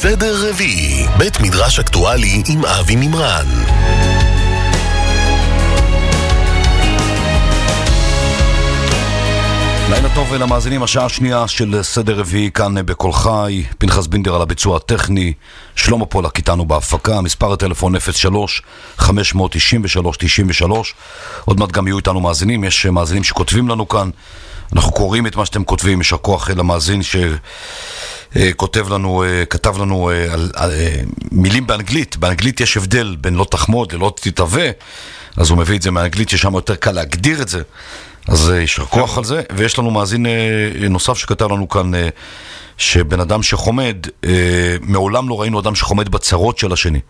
סדר רביעי, בית מדרש אקטואלי עם אבי מימרן. לילה טוב למאזינים, השעה השנייה של סדר רביעי כאן בכל חי. פנחס בינדר על הביצוע הטכני, שלמה פולק איתנו בהפקה, מספר הטלפון 03-593-93. עוד מעט גם יהיו איתנו מאזינים, יש מאזינים שכותבים לנו כאן, אנחנו קוראים את מה שאתם כותבים, יש הכוח למאזין שכותב לנו, כתב לנו על מילים באנגלית. באנגלית יש הבדל בין לא תחמוד ללא תתהווה, אז הוא מביא את זה מאנגלית ששם יותר קל להגדיר את זה, אז יש כוח על זה. ויש לנו מאזין נוסף שכתב לנו כאן שבן אדם שחומד, מעולם לא ראינו אדם שחומד בצרות של השני,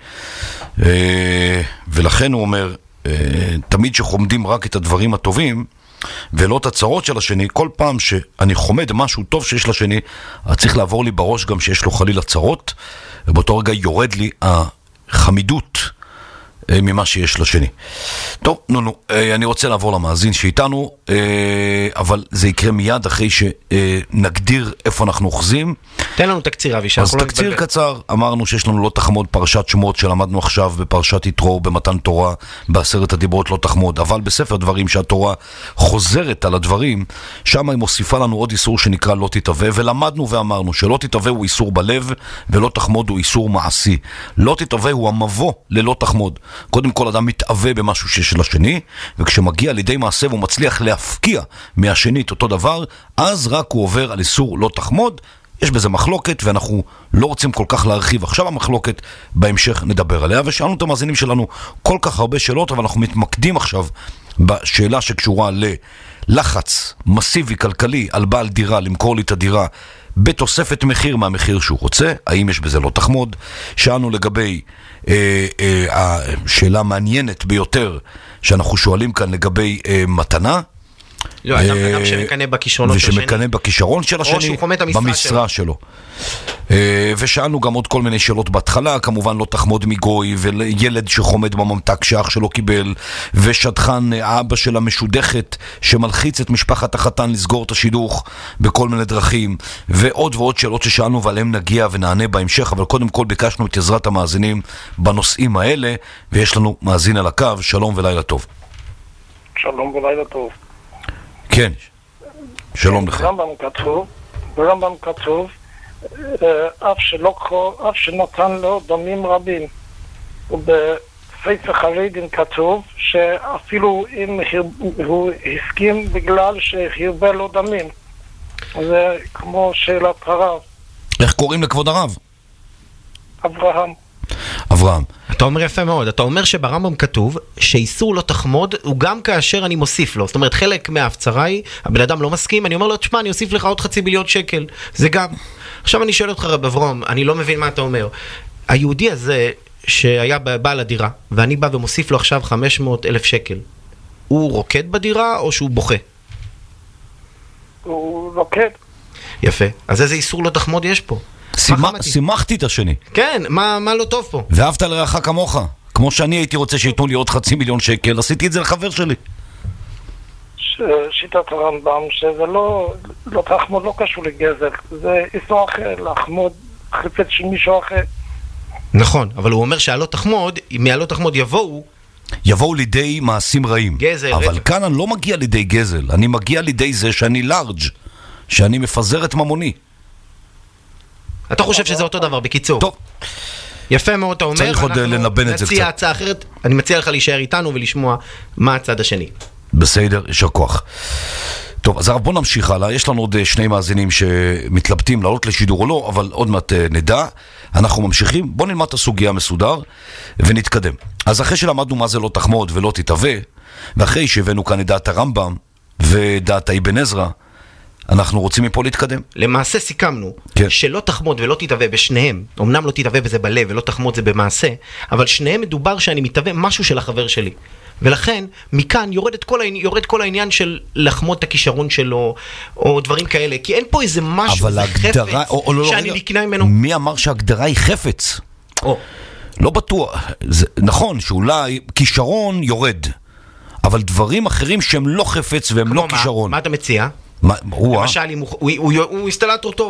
ולכן הוא אומר, תמיד שחומדים רק את הדברים הטובים ולא את הצרות של השני, כל פעם שאני חומד משהו טוב שיש לשני, צריך לעבור לי בראש גם שיש לו חלילה צרות, ובאותו רגע יורד לי החמידות ממה שיש לשני. טוב, אני רוצה לעבור למאזין שאיתנו, אבל זה יקרה מיד אחרי שנגדיר איפה אנחנו אוחזים. תן לנו תקציר, אבי. אז תקציר קצר, אמרנו שיש לנו לא תחמוד, פרשת שמות שלמדנו עכשיו בפרשת יתרו, במתן תורה, בעשרת הדיברות לא תחמוד, אבל בספר דברים שהתורה חוזרת על הדברים, שם היא מוסיפה לנו עוד איסור שנקרא לא תתהווה, ולמדנו ואמרנו שלא תתהווה הוא איסור בלב, ולא תחמוד הוא איסור מעשי. לא תתהווה הוא המבוא ללא תחמוד. קודם כל אדם מתאווה במשהו שיש לשני, וכשמגיע לידי מעשה והוא מצליח להפקיע מהשני את אותו דבר, אז רק הוא עובר על איסור לא תחמוד. יש בזה מחלוקת ואנחנו לא רוצים כל כך להרחיב עכשיו המחלוקת, בהמשך נדבר עליה. ושאלנו את המאזינים שלנו כל כך הרבה שאלות, אבל אנחנו מתמקדים עכשיו בשאלה שקשורה ללחץ מסיבי כלכלי על בעל דירה למכור לי את הדירה בתוספת מחיר מהמחיר שהוא רוצה, האם יש בזה לא תחמוד. שאלנו לגבי השאלה מעניינת ביותר שאנחנו שואלים כאן לגבי מתנה, לא, אדם שמקנה בכישרונות של השני, ושמקנה בכישרון של השני, במשרה שלו. ושאלנו גם עוד כל מיני שאלות בהתחלה, כמובן לא תחמוד מגוי, וילד שחומד בממתק שאח שלו קיבל, ושדכן האבא של המשודכת שמלחיץ את משפחת החתן לסגור את השידוך בכל מיני דרכים, ועוד ועוד שאלות ששאלנו, ועליהם נגיע ונענה בהמשך. אבל קודם כל ביקשנו את עזרת המאזינים בנושאים האלה, ויש לנו מאזין על הקו. שלום ולילה טוב. שלום ולילה טוב. כן, שלום לך. ברמב"ם כתוב, אף שנתן לו דמים רבים. ובספר חרדים כתוב שאפילו אם הוא הסכים בגלל שהרבה לו דמים. זה כמו שאלת הרב. איך קוראים לכבוד הרב? אברהם. אברהם. אתה אומר יפה מאוד, אתה אומר שברמב"ם כתוב שאיסור לא תחמוד הוא גם כאשר אני מוסיף לו. זאת אומרת, חלק מההפצרה היא, הבן אדם לא מסכים, אני אומר לו, תשמע, אני אוסיף לך עוד 500,000 שקל. זה גם. עכשיו אני שואל אותך רב אברהם, אני לא מבין מה אתה אומר. היהודי הזה שהיה בעל הדירה, ואני בא ומוסיף לו עכשיו 500,000 שקל, הוא רוקד בדירה או שהוא בוכה? הוא רוקד. יפה. אז איזה איסור לא תחמוד יש פה? שימחתי את השני. כן, מה לא טוב פה? ואהבת לרעך כמוך. כמו שאני הייתי רוצה שיתנו לי עוד 500,000 שקל, עשיתי את זה לחבר שלי. שיטת הרמב"ם, שזה לא תחמוד, לא קשור לגזל. זה איסור אחר, לחמוד חפץ של מישהו אחר. נכון, אבל הוא אומר שהלא תחמוד, מהלא תחמוד יבואו לידי מעשים רעים. גזל, אבל רצח. כאן אני לא מגיע לידי גזל, אני מגיע לידי זה שאני לארג', שאני מפזר את ממוני. אתה חושב שזה אותו דבר, בקיצור. טוב. יפה מאוד, אתה אומר. צריך עוד לנבן את זה קצת. נציע הצעה אחרת, אני מציע לך להישאר איתנו ולשמוע מה הצד השני. בסדר, יש הכוח. טוב, אז בוא נמשיך הלאה. יש לנו עוד שני מאזינים שמתלבטים לעלות לשידור או לא, אבל עוד מעט נדע. אנחנו ממשיכים. בוא נלמד את הסוגיה מסודר ונתקדם. אז אחרי שלמדנו מה זה לא תחמוד ולא תתהווה, ואחרי שהבאנו כאן את דעת הרמב"ם ודעת אבן עזרא, אנחנו רוצים מפה להתקדם. למעשה סיכמנו שלא תחמוד ולא תתהווה בשניהם, אמנם לא תתהווה וזה בלב ולא תחמוד זה במעשה, אבל שניהם מדובר שאני מתהווה משהו של החבר שלי. ולכן מכאן יורד כל העניין של לחמוד את הכישרון שלו או דברים כאלה, כי אין פה איזה משהו, זה חפץ שאני נקנה ממנו. מי אמר שההגדרה היא חפץ? לא בטוח. נכון שאולי כישרון יורד, אבל דברים אחרים שהם לא חפץ והם לא כישרון. מה אתה מציע? למשל הוא אינסטלטור טוב.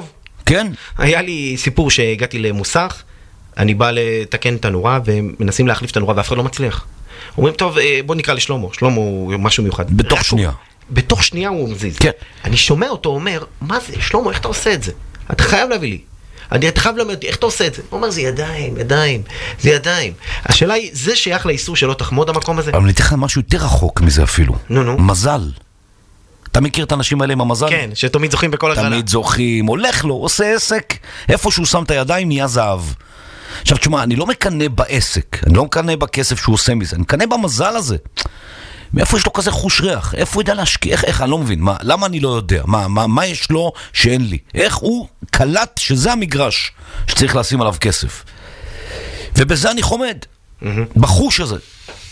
כן. היה לי סיפור שהגעתי למוסך, אני בא לתקן את הנורה, ומנסים להחליף את הנורה, ואף אחד לא מצליח. אומרים, טוב, בוא נקרא לשלמה, שלמה הוא משהו מיוחד. בתוך שנייה. בתוך שנייה הוא מזיז. כן. אני שומע אותו אומר, מה זה, שלמה, איך אתה עושה את זה? אתה חייב להביא לי. אתה חייב ללמד, איך אתה עושה את זה? הוא אומר, זה ידיים, זה ידיים. השאלה היא, זה שייך לאיסור שלא תחמוד המקום הזה? אבל אני אתן לך משהו יותר רחוק מזה אפילו. נו. מזל. אתה מכיר את האנשים האלה עם המזל? כן, שתמיד זוכים בכל הגרלה. תמיד זוכים, הולך לו, עושה עסק, איפה שהוא שם את הידיים נהיה זהב. עכשיו תשמע, אני לא מקנה בעסק, אני לא מקנה בכסף שהוא עושה מזה, אני מקנה במזל הזה. מאיפה יש לו כזה חוש ריח? איפה הוא יודע להשקיע? איך? אני לא מבין. למה אני לא יודע? מה יש לו שאין לי? איך הוא קלט שזה המגרש שצריך לשים עליו כסף? ובזה אני חומד. בחוש הזה.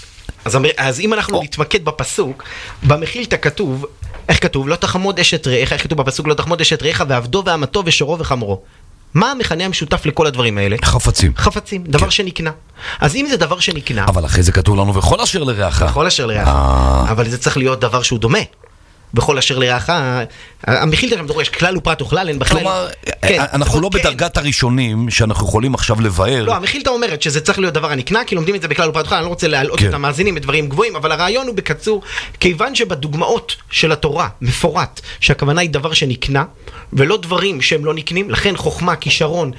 אז אם אנחנו נתמקד בפסוק, במחילתא כתוב, איך כתוב? לא תחמוד אשת רעך, איך כתוב בפסוק? לא תחמוד אשת רעך ועבדו ואמתו ושורו וחמורו. מה המכנה המשותף לכל הדברים האלה? חפצים, דבר שנקנה. אז אם זה דבר שנקנה... אבל אחרי זה כתוב לנו וכל אשר לרעך. וכל אשר לרעך. אבל זה צריך להיות דבר שהוא דומה. בכל אשר לרעך, המחילתא שם דורש כלל ופרט וכלל, אין בכלל... כלומר, אנחנו לא בדרגת הראשונים שאנחנו יכולים עכשיו לבאר. לא, המחילתא אומרת שזה צריך להיות דבר הנקנה, כי לומדים את זה בכלל ופרט וכלל, אני לא רוצה להעלות את המאזינים בדברים גבוהים, אבל הרעיון הוא בקצור, כיוון שבדוגמאות של התורה מפורט, שהכוונה היא דבר שנקנה, ולא דברים שהם לא נקנים, לכן חוכמה, כישרון,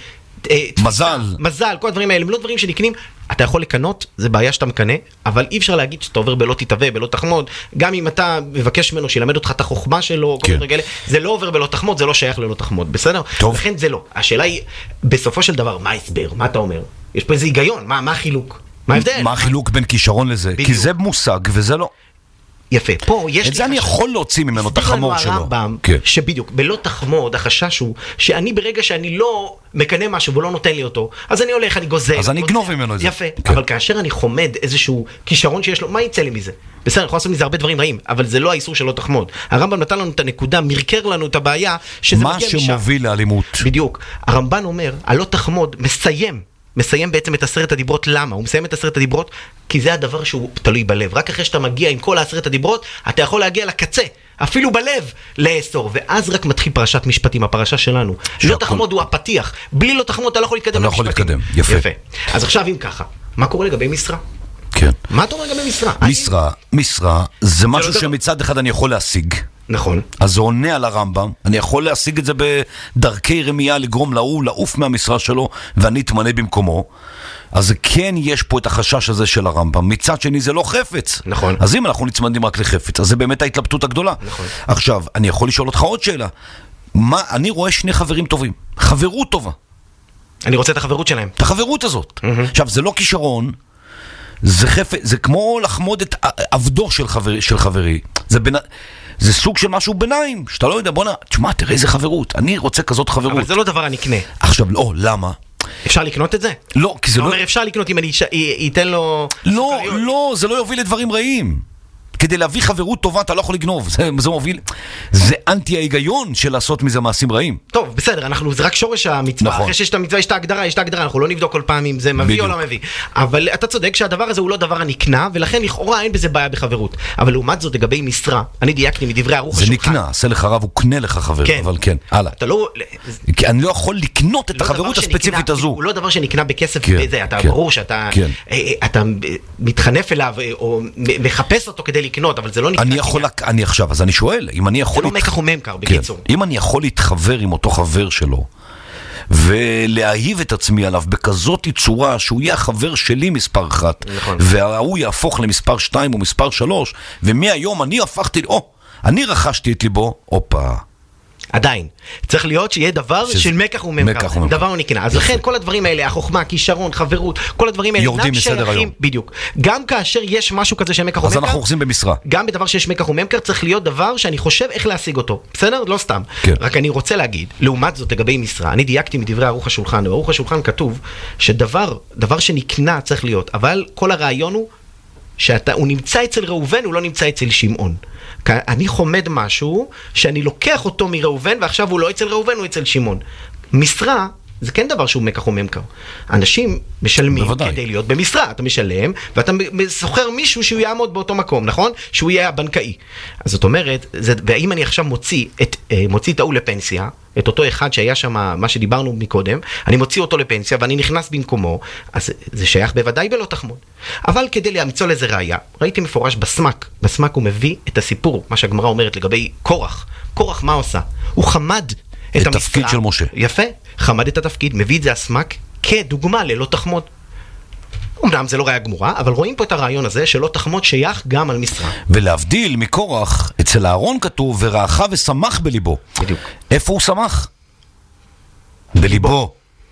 מזל, כל הדברים האלה, הם לא דברים שנקנים, אתה יכול לקנות, זה בעיה שאתה מקנה, אבל אי אפשר להגיד שאתה עובר בלא תתווה, בלא תחמוד, גם אם אתה מבקש ממנו שילמד אותך את החוכמה שלו, כל מיני רגע, זה לא עובר בלא תחמוד, זה לא שייך ללא תחמוד, בסדר? טוב. לכן זה לא. השאלה היא, בסופו של דבר, מה ההסבר? מה אתה אומר? יש פה איזה היגיון, מה החילוק? מה ההבדל? מה החילוק בין כישרון לזה? כי זה מושג וזה לא. יפה, פה יש... את זה אני יכול להוציא ממנו את החמור שלו. הרמב"ם, שבדיוק, בלא תחמוד, החשש הוא שאני ברגע שאני לא מקנה משהו ולא נותן לי אותו, אז אני הולך, אני גוזל. אז אני אגנוב ממנו את זה. יפה, אבל כאשר אני חומד איזשהו כישרון שיש לו, מה יצא לי מזה? בסדר, אני יכול לעשות מזה הרבה דברים רעים, אבל זה לא האיסור שלא תחמוד. הרמב"ם נתן לנו את הנקודה, מרקר לנו את הבעיה, שזה מגיע משם. מה שמוביל לאלימות. בדיוק. הרמב"ן אומר, הלא תחמוד מסיים בעצם את 10 הדיברות. למה? הוא מסיים את 10 הדיברות כי זה הדבר שהוא תלוי בלב. רק אחרי שאתה מגיע עם כל 10 הדיברות, אתה יכול להגיע לקצה, אפילו בלב, לאסור. ואז רק מתחיל פרשת משפטים, הפרשה שלנו. לא תחמוד הוא הפתיח. בלי לא תחמוד אתה לא יכול להתקדם למשפטים. אתה לא יכול להתקדם, יפה. אז עכשיו אם ככה, מה קורה לגבי משרה? כן. מה אתה אומר לגבי משרה? משרה זה משהו שמצד אחד אני יכול להשיג. נכון. אז זה עונה על הרמב"ם, אני יכול להשיג את זה בדרכי רמייה, לגרום להוא, לעוף מהמשרה שלו, ואני אתמנה במקומו. אז כן יש פה את החשש הזה של הרמב"ם. מצד שני זה לא חפץ. נכון. אז אם אנחנו נצמדים רק לחפץ, אז זה באמת ההתלבטות הגדולה. נכון. עכשיו, אני יכול לשאול אותך עוד שאלה. אני רואה שני חברים טובים. חברות טובה. אני רוצה את החברות שלהם. את החברות הזאת. עכשיו, זה לא כישרון, זה כמו לחמוד את עבדו של חברי. זה סוג של משהו ביניים, שאתה לא יודע, בוא תשמע, תראה איזה חברות, אני רוצה כזאת חברות. אבל זה לא דבר הנקנה. עכשיו, לא, למה? אפשר לקנות את זה? לא, כי זה לא... אתה אומר, אפשר לקנות אם אני אתן לו... לא, זה לא יוביל לדברים רעים. כדי להביא חברות טובה אתה לא יכול לגנוב, זה מוביל, זה אנטי ההיגיון של לעשות מזה מעשים רעים. טוב, בסדר, זה רק שורש המצווה, נכון. אחרי שיש את המצווה יש את ההגדרה, אנחנו לא נבדוק כל פעם אם זה מביא או לא מביא, אבל אתה צודק שהדבר הזה הוא לא דבר הנקנה, ולכן לכאורה אין בזה בעיה בחברות, אבל לעומת זאת לגבי משרה, אני דייקתי מדברי ערוך השולחן. זה נקנה, עשה לך רב, הוא קנה לך חבר, כן. אבל כן, הלאה. אתה לא... אני לא יכול לקנות את החברות הספציפית הזו. הוא לא דבר שנקנה בכסף, אתה כן. ברור שאתה אתה מתחנף אליו או מחפש אותו כדי לקנות, אבל זה לא נקנה. אני עכשיו, אז אני שואל, אם אני יכול... זה לא מקח וממכר, בקיצור. אם אני יכול להתחבר עם אותו חבר שלו, ולהאהיב את עצמי עליו בכזאת צורה שהוא יהיה החבר שלי מספר 1, והוא יהפוך למספר 2 או מספר 3, ומהיום אני הפכתי, אני רכשתי את ליבו, אופה. עדיין, צריך להיות שיהיה דבר של מקח וממכר, דבר נקנה. אז לכן כל הדברים האלה, החוכמה, כישרון, חברות, כל הדברים האלה יורדים מסדר היום. בדיוק. גם כאשר יש משהו כזה של מקח וממכר, אז אנחנו אוחזים במשרה. גם בדבר שיש מקח וממכר צריך להיות דבר שאני חושב איך להשיג אותו. בסדר? לא סתם. רק אני רוצה להגיד, לעומת זאת לגבי משרה, אני דייקתי מדברי ערוך השולחן, בערוך השולחן כתוב שדבר שנקנה צריך להיות, אבל כל הרעיון הוא שהוא נמצא אצל ראובן, הוא לא נמצא אצל שמעון. אני חומד משהו שאני לוקח אותו מראובן, ועכשיו הוא לא אצל ראובן, הוא אצל שמעון. משרה זה כן דבר שהוא מקח וממכר. אנשים משלמים בוודאי. כדי להיות במשרה, אתה משלם, ואתה סוחר מישהו שהוא יעמוד באותו מקום, נכון? שהוא יהיה הבנקאי. אז זאת אומרת, ואם אני עכשיו מוציא את ההוא לפנסיה, את אותו אחד שהיה שם, מה שדיברנו מקודם, אני מוציא אותו לפנסיה ואני נכנס במקומו, אז זה שייך בוודאי בלא תחמוד. אבל כדי להמצוא לזה ראיה, ראיתי מפורש בסמק הוא מביא את הסיפור, מה שהגמרא אומרת לגבי קורח. קורח מה עושה? הוא חמד את התפקיד של משה. יפה, חמד את התפקיד, מביא את זה הסמק כדוגמה ללא תחמוד. אמנם זה לא ראיה גמורה, אבל רואים פה את הרעיון הזה שלא תחמוד שייך גם על משרה. ולהבדיל מקורח, אצל אהרון כתוב, ורעך ושמח בליבו. בדיוק. איפה הוא שמח? בליבו.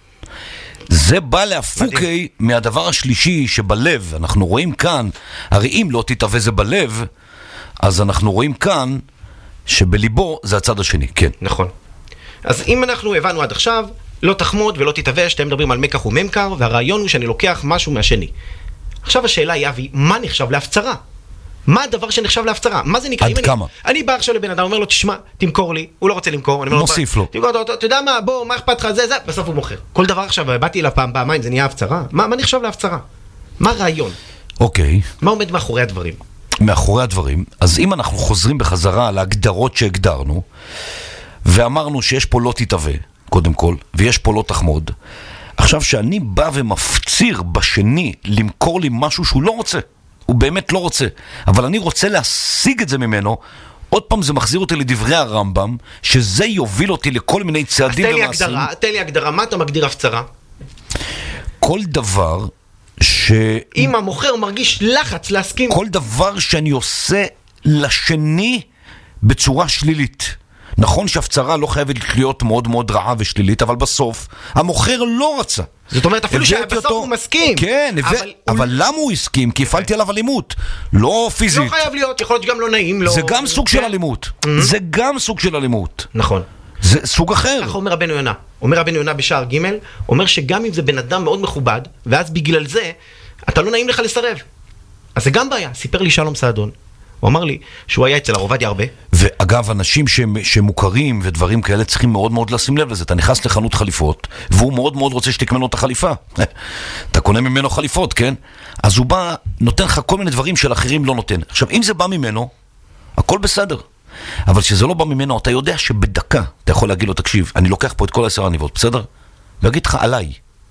זה בא להפוקי מהדבר השלישי שבלב. אנחנו רואים כאן, הרי אם לא תתהווה זה בלב, אז אנחנו רואים כאן שבליבו זה הצד השני, כן. נכון. אז אם אנחנו הבנו עד עכשיו, לא תחמוד ולא תתהווה, שאתם מדברים על מקח וממכר, והרעיון הוא שאני לוקח משהו מהשני. עכשיו השאלה היא, אבי, מה נחשב להפצרה? מה הדבר שנחשב להפצרה? מה זה נקרא? עד כמה? אני בא עכשיו לבן אדם, אומר לו, תשמע, תמכור לי, הוא לא רוצה למכור, אני אומר לו, מוסיף לו. תמכור, אתה יודע מה, בוא, מה אכפת לך, זה, בסוף הוא מוכר. כל דבר עכשיו, באתי אליו פעמיים, זה נהיה הפצרה? מה נחשב להפצרה? מה הרעיון? אוקיי. מה עומד מאחורי הדברים? מאחורי הדברים, אז אם אנחנו חוזרים בחזרה על ההגדרות שהגדרנו, ואמרנו שיש פה לא תתהווה, קודם כל, ויש פה לא תחמוד, עכשיו שאני בא ומפציר בשני למכור לי משהו שהוא לא רוצה, הוא באמת לא רוצה, אבל אני רוצה להשיג את זה ממנו, עוד פעם זה מחזיר אותי לדברי הרמב"ם, שזה יוביל אותי לכל מיני צעדים ומעשים. תן לי הגדרה, מה אתה מגדיר הפצרה? כל דבר אם המוכר מרגיש לחץ להסכים, כל דבר שאני עושה לשני בצורה שלילית. נכון שהפצרה לא חייבת להיות מאוד מאוד רעה ושלילית, אבל בסוף המוכר לא רצה. זאת אומרת, אפילו שבסוף הוא מסכים. כן, אבל למה הוא הסכים? כי הפעלתי עליו אלימות. לא פיזית. לא חייב להיות, יכול להיות שגם לא נעים. זה גם סוג של אלימות. זה גם סוג של אלימות. נכון. זה סוג אחר. ככה אומר רבנו יונה. אומר רבנו יונה בשער ג', אומר שגם אם זה בן אדם מאוד מכובד, ואז בגלל זה, אתה לא נעים לך לסרב. אז זה גם בעיה. סיפר לי שלום סעדון. הוא אמר לי שהוא היה אצל הרב עובדיה הרבה. ואגב, אנשים שמוכרים ודברים כאלה צריכים מאוד מאוד לשים לב לזה. אתה נכנס לחנות חליפות, והוא מאוד מאוד רוצה שתקנה לו את החליפה. אתה קונה ממנו חליפות, כן? אז הוא בא, נותן לך כל מיני דברים של אחרים לא נותן. עכשיו, אם זה בא ממנו, הכל בסדר. אבל שזה לא בא ממנו, אתה יודע שבדקה אתה יכול להגיד לו, תקשיב, אני לוקח פה את כל 10 עניבות, בסדר? ויגיד לך עליי.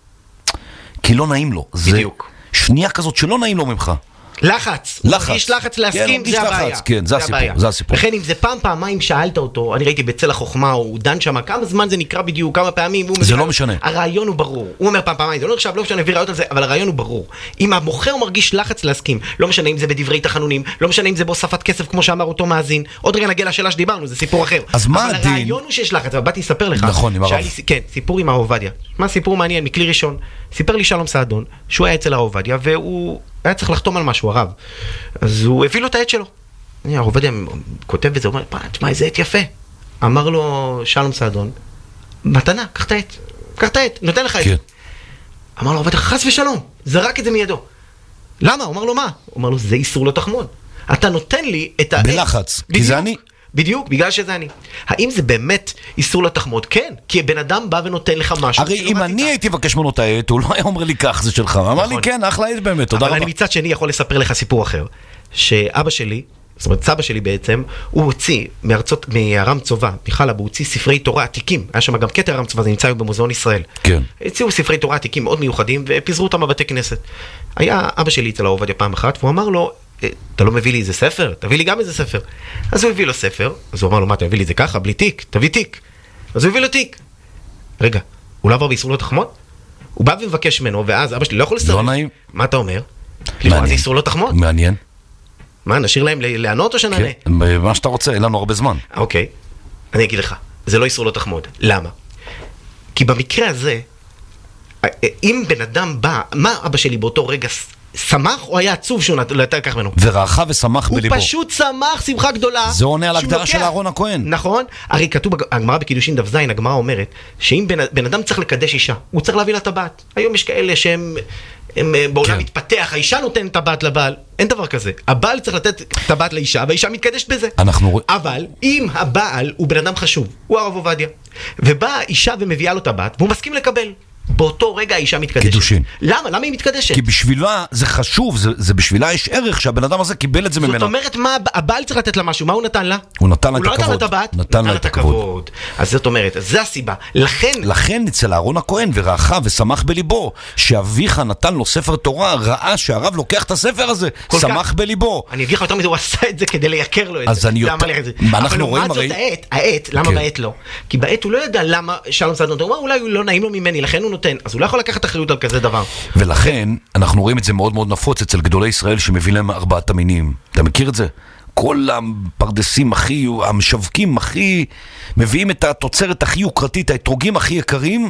כי לא נעים לו. בדיוק. זה שנייה כזאת שלא נעים לו ממך. לחץ. הוא מרגיש לחץ להסכים, כן, זה הבעיה. כן, זה הסיפור, זה הסיפור. לכן אם זה פעמיים שאלת אותו, אני ראיתי בצל החוכמה, הוא דן שם, כמה זמן זה נקרא בדיוק, כמה פעמים, זה לא משנה. הרעיון הוא ברור. הוא אומר פעמיים, זה לא נחשב, לא משנה, הביא ראיות על זה, אבל הרעיון הוא ברור. אם המוכר מרגיש לחץ להסכים, לא משנה אם זה בדברי תחנונים, לא משנה אם זה בהוספת כסף, כמו שאמר אותו מאזין, עוד רגע נגיע לשאלה שדיברנו, זה סיפור אחר. אז מה אבל הדין? הרעיון הוא שיש לחץ, ובאתי לספר לך. נכון, עם הרב. כן, סיפור עם הרב עובדיה. מה סיפור מעניין, מכלי ראשון. סיפר לי שלום סעדון, שהוא היה אצל הרב עובדיה, והוא היה צריך לחתום על משהו, הרב. אז הוא הביא לו את העט שלו. הרב עובדיה כותב וזה, אומר, תשמע, איזה עט יפה. אמר לו שלום סעדון, מתנה, קח את העט, נותן לך את זה. אמר לו, עובדיה, חס ושלום, זרק את זה מידו. למה? הוא אמר לו, מה? הוא אמר לו, זה איסור לא תחמוד. אתה נותן לי את העט. בלחץ, כי זה אני. בדיוק, בגלל שזה אני. האם זה באמת איסור לתחמוד? כן, כי בן אדם בא ונותן לך משהו. הרי אם אני הייתי מבקש ממנו את העט, הוא לא היה אומר לי כך, זה שלך. הוא אמר לי, כן, אחלה עט באמת, תודה רבה. אבל אני מצד שני יכול לספר לך סיפור אחר. שאבא שלי, זאת אומרת, סבא שלי בעצם, הוא הוציא מהרם צובה, מחלב, הוא הוציא ספרי תורה עתיקים. היה שם גם קטע הרם צובה, זה נמצא היום במוזיאון ישראל. כן. הציעו ספרי תורה עתיקים מאוד מיוחדים, ופיזרו אותם בבתי כנסת. היה אבא שלי אצל הרב עובדיה פעם אחת, והוא אמר לו, אתה לא מביא לי איזה ספר? תביא לי גם איזה ספר. אז הוא הביא לו ספר, אז הוא אמר לו, מה, תביא לי את זה ככה, בלי תיק, תביא תיק. אז הוא הביא לו תיק. רגע, הוא לא עבר באיסור לא תחמוד? הוא בא ומבקש ממנו, ואז אבא שלי לא יכול לסרב. לא נעים. מה אתה אומר? לכאורה זה איסור לא תחמוד. מעניין. מה, נשאיר להם לענות או שנענה? כן, מה שאתה רוצה, אין לנו הרבה זמן. אוקיי, אני אגיד לך, זה לא איסור לא תחמוד. למה? כי במקרה הזה, אם בן אדם בא, מה אבא שלי באותו רגע שמח או היה עצוב שהוא נתן כך ממנו? ורעך ושמח בליבו. הוא פשוט שמח, שמחה גדולה. זה עונה על הגדרה של אהרון הכהן. נכון. הרי כתוב בגמרא בקידושין דף ז, הגמרא אומרת שאם בן אדם צריך לקדש אישה, הוא צריך להביא לה טבעת. היום יש כאלה שהם בעולם מתפתח, האישה נותנת את הבת לבעל, אין דבר כזה. הבעל צריך לתת את הבת לאישה, והאישה מתקדשת בזה. אבל אם הבעל הוא בן אדם חשוב, הוא הרב עובדיה, ובאה אישה ומביאה לו את הבת, והוא מסכים לקבל, באותו רגע האישה מתקדשת. קידושין. למה? למה היא מתקדשת? כי בשבילה זה חשוב, זה בשבילה יש ערך שהבן אדם הזה קיבל את זה ממנה. זאת אומרת, מה הבעל צריך לתת לה משהו? מה הוא נתן לה? הוא נתן לה את הכבוד. הוא לא נתן לה את הבת, נתן לה את הכבוד. אז זאת אומרת, זה הסיבה. לכן אצל אהרון הכהן ורעך ושמח בליבו, שאביך נתן לו ספר תורה, ראה שהרב לוקח את הספר הזה, שמח בליבו. אני אגיד לך יותר מזה, הוא עשה את זה כדי לייקר לו את אז זה. אנחנו רואים הרי... העט, למה בעט לא? כי בעט הוא לא ידע למה שלום סעדון, הוא אומר, אולי הוא לא נעים לו ממני, לכן הוא נותן. אז הוא לא יכול לקחת אחריות על כזה דבר. ולכן אנחנו רואים את זה מאוד מאוד נפוץ אצל גדולי ישראל שמביא להם 4 המינים. אתה מכיר את זה? כל הפרדסים הכי, המשווקים הכי, מביאים את התוצרת הכי יוקרתית, האתרוגים הכי יקרים,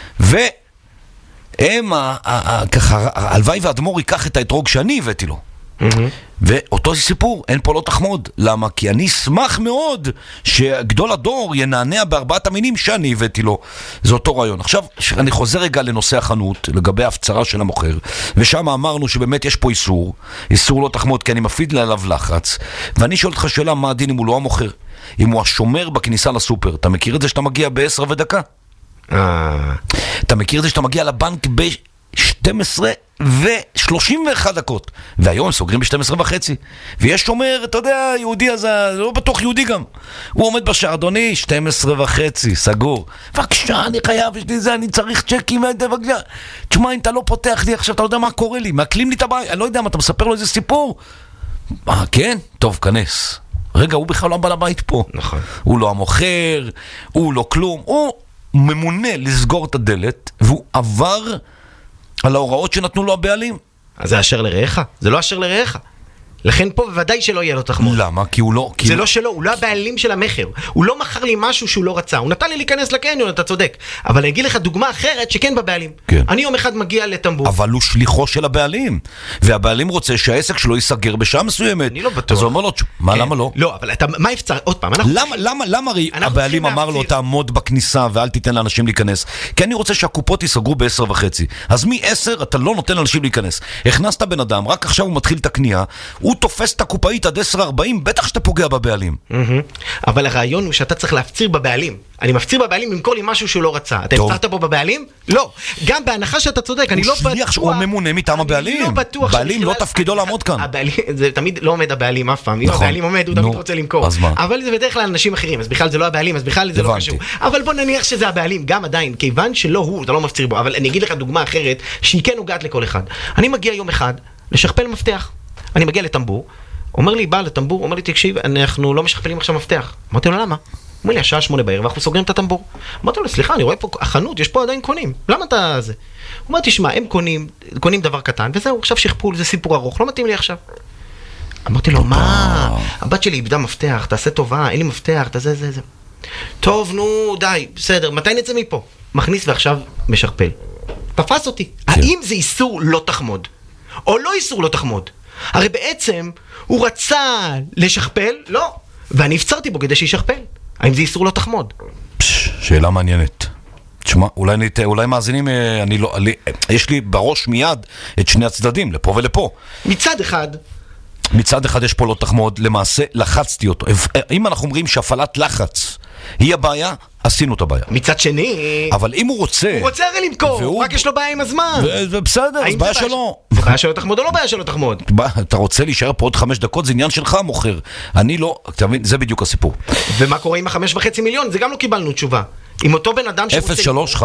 והם ככה, הלוואי והאדמו"ר ייקח את האתרוג שאני הבאתי לו. ואותו סיפור, אין פה לא תחמוד. למה? כי אני אשמח מאוד שגדול הדור ינענע ב4 המינים שאני הבאתי לו. זה אותו רעיון. עכשיו, אני חוזר רגע לנושא החנות, לגבי ההפצרה של המוכר, ושם אמרנו שבאמת יש פה איסור לא תחמוד, כי אני מפעיל עליו לחץ, ואני שואל אותך שאלה, מה הדין אם הוא לא המוכר? אם הוא השומר בכניסה לסופר, אתה מכיר את זה שאתה מגיע ב10 ודקה? אתה מכיר את זה שאתה מגיע לבנק ב12 ו31 דקות, והיום הם סוגרים ב12:30, ויש שומר, אתה יודע, יהודי הזה, לא בטוח יהודי גם, הוא עומד בשער, אדוני, 12:30, סגור, בבקשה, אני חייב, יש לי זה, אני צריך צ'קים, בבקשה, תשמע, אם אתה לא פותח לי עכשיו, אתה לא יודע מה קורה לי, מעקלים לי את הבית, אני לא יודע מה, אתה מספר לו איזה סיפור, כן? טוב, כנס. רגע, הוא בכלל לא בעל הבית פה, נכון. הוא לא המוכר, הוא לא כלום, הוא ממונה לסגור את הדלת, והוא עבר על ההוראות שנתנו לו הבעלים. אז זה אשר לרעך? זה לא אשר לרעך. לכן פה בוודאי שלא יהיה לו תחמוד. למה? כי הוא לא... זה לא שלו, הוא לא הבעלים של המחר. הוא לא מכר לי משהו שהוא לא רצה. הוא נתן לי להיכנס לקניון, אתה צודק. אבל אני אגיד לך דוגמה אחרת שכן בבעלים. כן. אני יום אחד מגיע לטמבור. אבל הוא שליחו של הבעלים. והבעלים רוצה שהעסק שלו ייסגר בשעה מסוימת. אני לא בטוח. אז הוא אומר לו, מה, כן. למה לא? לא, אבל אתה, מה הפצר? עוד פעם, למה הבעלים אמר לו, תעמוד בכניסה ואל תיתן לאנשים להיכנס? כי אני רוצה שהקופות ייסגרו ב10:30. אז מ10 אתה לא נותן לאנשים להיכנס. הכנסת בן אדם, רק עכשיו הוא מתחיל את הקנייה, הוא תופס את הקופאית עד 10:40, בטח שאתה פוגע בבעלים. אבל הרעיון הוא שאתה צריך להפציר בבעלים. אני מפציר בבעלים למכור לי משהו שהוא לא רצה. אתה הפצרת פה בבעלים? לא. גם בהנחה שאתה צודק, אני לא בטוח. הוא שליח שהוא ממונה מטעם הבעלים. בעלים לא תפקידו לעמוד כאן. זה תמיד לא עומד הבעלים אף פעם. אם הבעלים עומד, הוא תמיד רוצה למכור. אבל זה בדרך כלל אנשים אחרים, אז בכלל זה לא הבעלים, אז בכלל זה לא קשור. אבל בוא נניח שזה הבעלים, גם עדיין, כיוון שלא הוא, אתה לא מפציר בו. אבל אני אגיד לך דוגמה אחרת, שהיא כן נוגעת לכל אחד. אני מגיע יום אחד לשכפל מפתח. אני מגיע לטמבור, אומר לי בעל לטמבור, אומר לי תקשיב, אנחנו לא משכפלים עכשיו מפתח. אמרתי לו למה? אומר לי השעה 8 בערב ואנחנו סוגרים את הטמבור. אמרתי לו סליחה, אני רואה פה החנות, יש פה עדיין קונים, למה אתה זה? הוא אומר תשמע, הם קונים דבר קטן וזהו, עכשיו שכפול, זה סיפור ארוך, לא מתאים לי עכשיו. אמרתי לו מה? הבת שלי איבדה מפתח, תעשה טובה, אין לי מפתח, תעשה זה. טוב נו די, בסדר, מתי נצא מפה? מכניס ועכשיו משכפל. תפס אותי, האם זה איסור לא תחמוד? או לא איסור לא תחמוד? הרי בעצם הוא רצה לשכפל, לא, ואני הפצרתי בו כדי שישכפל. האם זה איסור לא תחמוד? שאלה מעניינת. תשמע, אולי מאזינים, יש לי בראש מיד את שני הצדדים, לפה ולפה. מצד אחד יש פה לא תחמוד, למעשה לחצתי אותו. אם אנחנו אומרים שהפעלת לחץ היא הבעיה, עשינו את הבעיה. מצד שני... אבל אם הוא רוצה... הוא רוצה הרי למכור, רק יש לו בעיה עם הזמן. בסדר, אז בעיה שלו. זה בעיה שלו תחמוד או לא בעיה שלו תחמוד? אתה רוצה להישאר פה עוד 5 דקות, זה עניין שלך מוכר. אני לא, אתה מבין, זה בדיוק הסיפור. ומה קורה עם 5.5 מיליון? זה גם לא קיבלנו תשובה. עם אותו בן אדם שרוצה...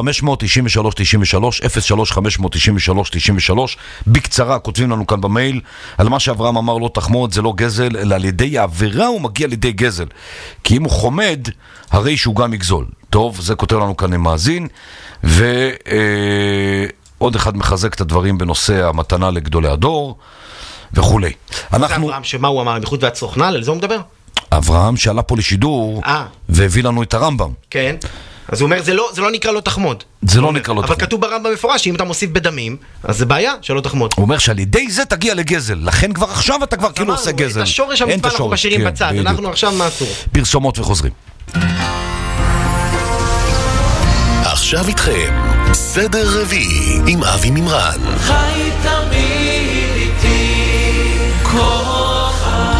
03-593-93-93, בקצרה, כותבים לנו כאן במייל, על מה שאברהם אמר לא תחמוד, זה לא גזל, אלא על ידי העבירה הוא מגיע לידי גזל. כי אם הוא חומד, הרי שהוא גם יגזול. טוב, זה כותב לנו כאן מאזין, ועוד אחד מחזק את הדברים בנושא המתנה לגדולי הדור, וכולי. אברהם, שמה הוא אמר, בחוץ ועד סוכנה, על זה הוא מדבר? אברהם שעלה פה לשידור, והביא לנו את הרמב"ם. כן. אז הוא אומר, זה לא נקרא לא תחמוד. זה לא נקרא לא תחמוד. אבל כתוב ברמב"ם מפורש, שאם אתה מוסיף בדמים, אז זה בעיה שלא תחמוד. הוא אומר שעל ידי זה תגיע לגזל, לכן כבר עכשיו אתה כבר כאילו עושה גזל. את השורש המצווה אנחנו משאירים בצד, אנחנו עכשיו מה אסור. פרסומות וחוזרים. עכשיו איתכם, סדר רביעי עם אבי מימרן. חי תמיד איתי כוחה.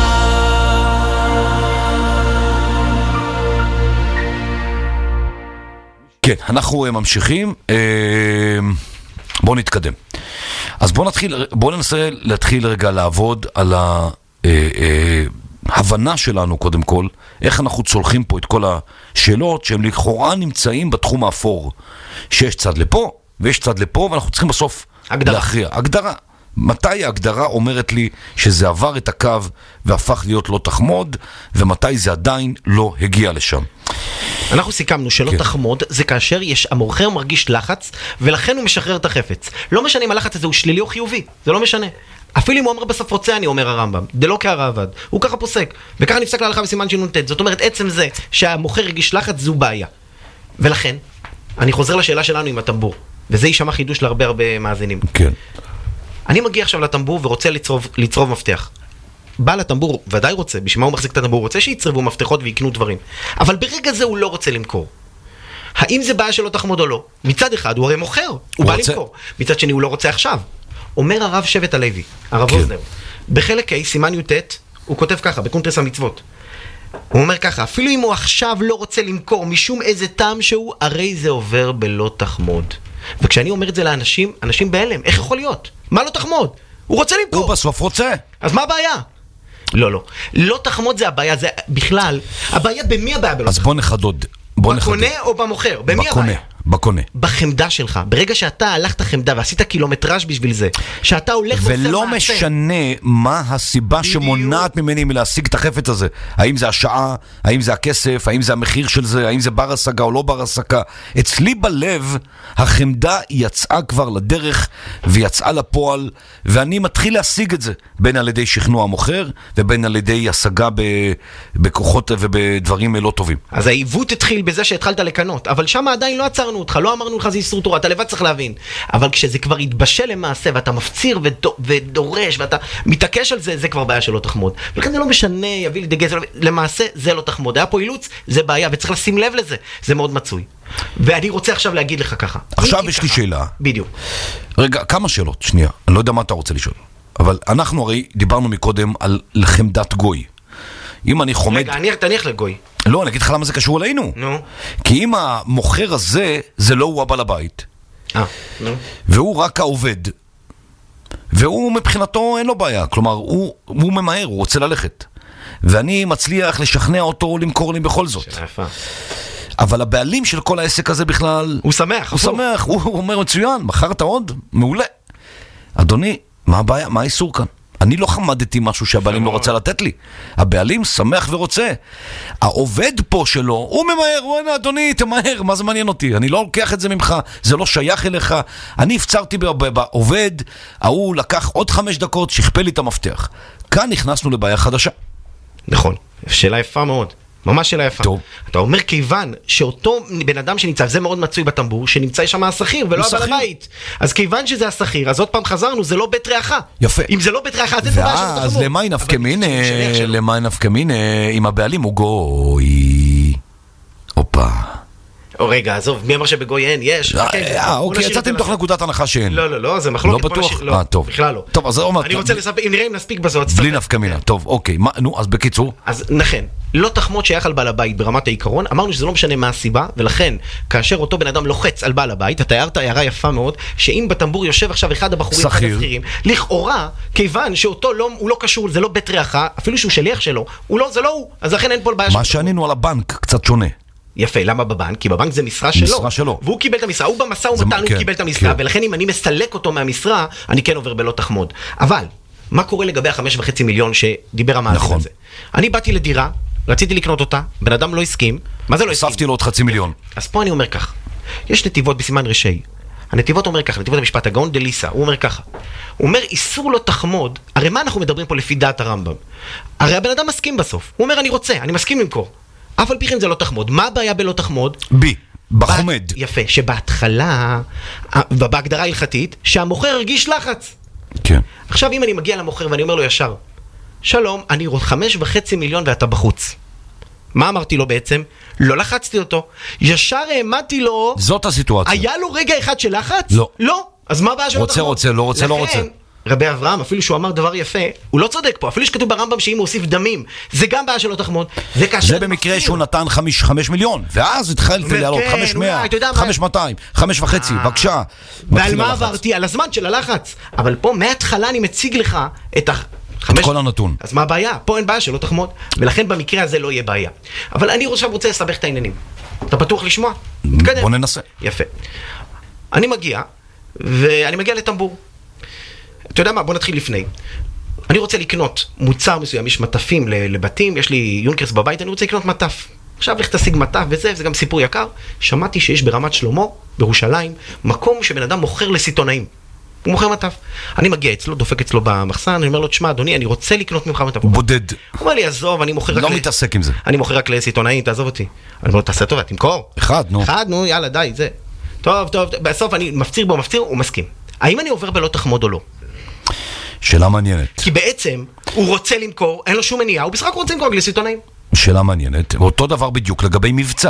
כן, אנחנו ממשיכים. בואו נתקדם. אז בואו ננסה להתחיל רגע לעבוד על ההבנה שלנו קודם כל, איך אנחנו צולחים פה את כל השאלות שהם לכאורה נמצאים בתחום האפור, שיש צד לפה ויש צד לפה, ואנחנו צריכים בסוף להכריע. הגדרה. מתי ההגדרה אומרת לי שזה עבר את הקו והפך להיות לא תחמוד, ומתי זה עדיין לא הגיע לשם? אנחנו סיכמנו שלא תחמוד זה כאשר המוכר מרגיש לחץ ולכן הוא משחרר את החפץ. לא משנה אם הלחץ הזה הוא שלילי או חיובי, זה לא משנה. אפילו אם הוא אומר בסוף רוצה, אני אומר הרמב"ם, דלא כהרע עבד, הוא ככה פוסק, וככה נפסק להלכה בסימן שנ"ט. זאת אומרת, עצם זה שהמוכר הרגיש לחץ זו בעיה. ולכן, אני חוזר לשאלה שלנו עם הטמבור, וזה יישמע חידוש להרבה הרבה מאזינים. כן. אני מגיע עכשיו לטמבור ורוצה לצרוב מפתח. בעל הטמבור ודאי רוצה, בשביל מה הוא מחזיק את הטמבור? הוא רוצה שיצרבו מפתחות ויקנו דברים. אבל ברגע זה הוא לא רוצה למכור. האם זה בעיה שלא תחמוד או לא? מצד אחד הוא הרי מוכר, הוא בא למכור. מצד שני הוא לא רוצה עכשיו. אומר הרב שבט הלוי, הרב אוזנר, בחלק ה' סימן י"ט, הוא כותב ככה, בקונטרס המצוות. הוא אומר ככה, אפילו אם הוא עכשיו לא רוצה למכור משום איזה טעם שהוא, הרי זה עובר בלא תחמוד. וכשאני אומר את זה לאנשים, אנשים בהלם, איך יכול להיות? מה לא תחמוד? הוא רוצה למכור. הוא בסוף רוצה. אז מה הבעיה? לא, לא. לא תחמוד זה הבעיה, זה בכלל, הבעיה במי הבעיה בלא תחמוד? אז בוא נחדוד. בקונה או במוכר? במי הבעיה? בקונה. בחמדה שלך. ברגע שאתה הלכת חמדה ועשית קילומטראז' בשביל זה, שאתה הולך ועושה מעשה. ולא משנה מה הסיבה שמונעת ממני מלהשיג את החפץ הזה. האם זה השעה, האם זה הכסף, האם זה המחיר של זה, האם זה בר השגה או לא בר השגה. אצלי בלב, החמדה יצאה כבר לדרך ויצאה לפועל, ואני מתחיל להשיג את זה, בין על ידי שכנוע המוכר, ובין על ידי השגה בכוחות ובדברים לא טובים. אז העיוות התחיל בזה שהתחלת לקנות, אבל שם עדיין לא עצרנו אותך, לא אמרנו לך זה איסור תורה, אתה לבד צריך להבין. אבל כשזה כבר יתבשל למעשה, ואתה מפציר ודורש, ואתה מתעקש על זה, זה כבר בעיה שלא תחמוד. ולכן זה לא משנה, יביא לי דגז, למעשה זה לא תחמוד. היה פה אילוץ, זה בעיה, וצריך לשים לב לזה. זה מאוד מצוי. ואני רוצה עכשיו להגיד לך ככה. עכשיו יש לי שאלה. בדיוק. רגע, כמה שאלות, שנייה. אני לא יודע מה אתה רוצה לשאול. אבל אנחנו הרי דיברנו מקודם על חמדת גוי. אם אני חומד... רגע, תניח לגוי. לא, אני אגיד לך למה זה קשור אלינו. נו. כי אם המוכר הזה, זה לא הוא הבעל הבית. נו. והוא רק העובד. והוא מבחינתו אין לו בעיה. כלומר, הוא ממהר, הוא רוצה ללכת. ואני מצליח לשכנע אותו למכור לי בכל זאת. שאלה יפה. אבל הבעלים של כל העסק הזה בכלל... הוא שמח. הוא שמח, הוא אומר מצוין, מכרת עוד, מעולה. אדוני, מה הבעיה? מה האיסור כאן? אני לא חמדתי משהו שהבעלים לא רצה לתת לי. הבעלים שמח ורוצה. העובד פה שלו, הוא ממהר, הוא אומר, אדוני, תמהר, מה זה מעניין אותי? אני לא לוקח את זה ממך, זה לא שייך אליך. אני הפצרתי בעובד, הוא לקח עוד 5 דקות, שכפל לי את המפתח. כאן נכנסנו לבעיה חדשה. נכון, שאלה יפה מאוד. ממש שאלה יפה. טוב. אתה אומר כיוון שאותו בן אדם שנמצא, זה מאוד מצוי בטמבור, שנמצא שם השכיר ולא הבעל הבית. אז כיוון שזה השכיר, אז עוד פעם חזרנו, זה לא בית ריח. יפה. אם זה לא בית ריח, אז אין בעיה של תחמור. ואז למה נפקא מינה, אם הבעלים הוא גוי. הופה. או רגע, עזוב, מי אמר שבגוי אין? יש. אוקיי, יצאתי מתוך נקודת הנחה שאין. לא, זה מחלוקת. לא בטוח? טוב. בכלל לא. טוב, אז אני רוצה לספר, אם נראה אם נספיק בזאת. בלי נפקא מינה. טוב, אוקיי. נו, אז בקיצור. אז נכן, לא תחמוד שייך על בעל הבית ברמת העיקרון, אמרנו שזה לא משנה מה הסיבה, ולכן, כאשר אותו בן אדם לוחץ על בעל הבית, אתה הערת הערה יפה מאוד, שאם בטמבור יושב עכשיו אחד הבחורים השכירים, לכאורה, כיוון שאותו הוא לא קשור, זה לא בית ריח, אפילו שהוא שליח שלו, זה לא הוא, אז לכן אין פה בעיה. מה שענינו על הבנק קצת שונה. יפה, למה בבנק? כי בבנק זה משרה שלו. משרה שלו. והוא קיבל את המשרה, הוא במשא ומתן, הוא קיבל את המשרה, ולכן אם אני מסלק אותו מהמשרה, אני כן עובר בלא תחמוד. אבל, מה קורה לגבי 5.5 מיליון שדיבר המאזין הזה? אני באתי לדירה, רציתי לקנות אותה, בן אדם לא הסכים. מה זה לא הסכים? הוספתי לו עוד 0.5 מיליון. אז פה אני אומר כך, יש נתיבות בסימן רשעי. הנתיבות אומר כך, נתיבות המשפט, הגאון דליסה, הוא אומר ככה. הוא אומר, איסור לא תחמוד, הרי מה אנחנו מדברים פה לפי דעת הרמב"ם? הרי הבן אדם מסכים בסוף. הוא אומר, אני רוצה, אני מסכים למכור. אף על פי כן זה לא תחמוד. מה הבעיה בלא תחמוד? בחומד. יפה, שבהתחלה, בהגדרה ההלכתית, שהמוכר הרגיש לחץ. כן. עכשיו אם אני מגיע למוכר ואני אומר לו ישר, שלום, אני רוצה 5.5 מיליון ואתה בחוץ. מה אמרתי לו בעצם? לא לחצתי אותו. ישר העמדתי לו... זאת הסיטואציה. היה לו רגע אחד של לחץ? לא. לא. אז מה הבעיה שלו? רוצה, לא רוצה. לכן, רבי אברהם, אפילו שהוא אמר דבר יפה, הוא לא צודק פה. אפילו שכתוב ברמב"ם שאם הוא הוסיף דמים, זה גם בעיה שלא תחמוד. זה במקרה שהוא נתן 5 מיליון, ואז התחלתי לעלות 500, 5,200, 5.5, בבקשה. ועל מה עברתי? על הזמן של הלחץ. אבל פה מההתחלה אני מציג לך את כל הנתון. אז מה הבעיה? פה אין בעיה שלא תחמוד, ולכן במקרה הזה לא יהיה בעיה. אבל אני עכשיו רוצה לסבך את העניינים. אתה פתוח לשמוע? בוא ננסה. יפה. אני מגיע לטמבור. אתה יודע מה? בוא נתחיל לפני. אני רוצה לקנות מוצר מסוים, יש מטפים לבתים, יש לי יונקרס בבית, אני רוצה לקנות מטף. עכשיו לך תשיג מטף וזה גם סיפור יקר. שמעתי שיש ברמת שלמה, בירושלים, מקום שבן אדם מוכר לסיטונאים. הוא מוכר מטף. אני מגיע אצלו, דופק אצלו במחסן, אני אומר לו, תשמע, אדוני, אני רוצה לקנות ממך מטף. בודד. הוא אומר לי, עזוב, אני מוכר רק לא מתעסק עם זה. אני מוכר רק לסיטונאים, תעזוב אותי. אני אומר לו, תעשה טובה, תמכור. אחד, נו, יאללה, די, זה. טוב, בסוף אני מפציר בו, הוא מסכים. האם אני עובר בלא תחמוד או לא? שאלה מעניינת. כי בעצם הוא רוצה למכור, אין לו שום מניעה, הוא בסך הכל רוצה למכור לסיטונאים. שאלה מעניינת, אותו דבר בדיוק לגבי מבצע.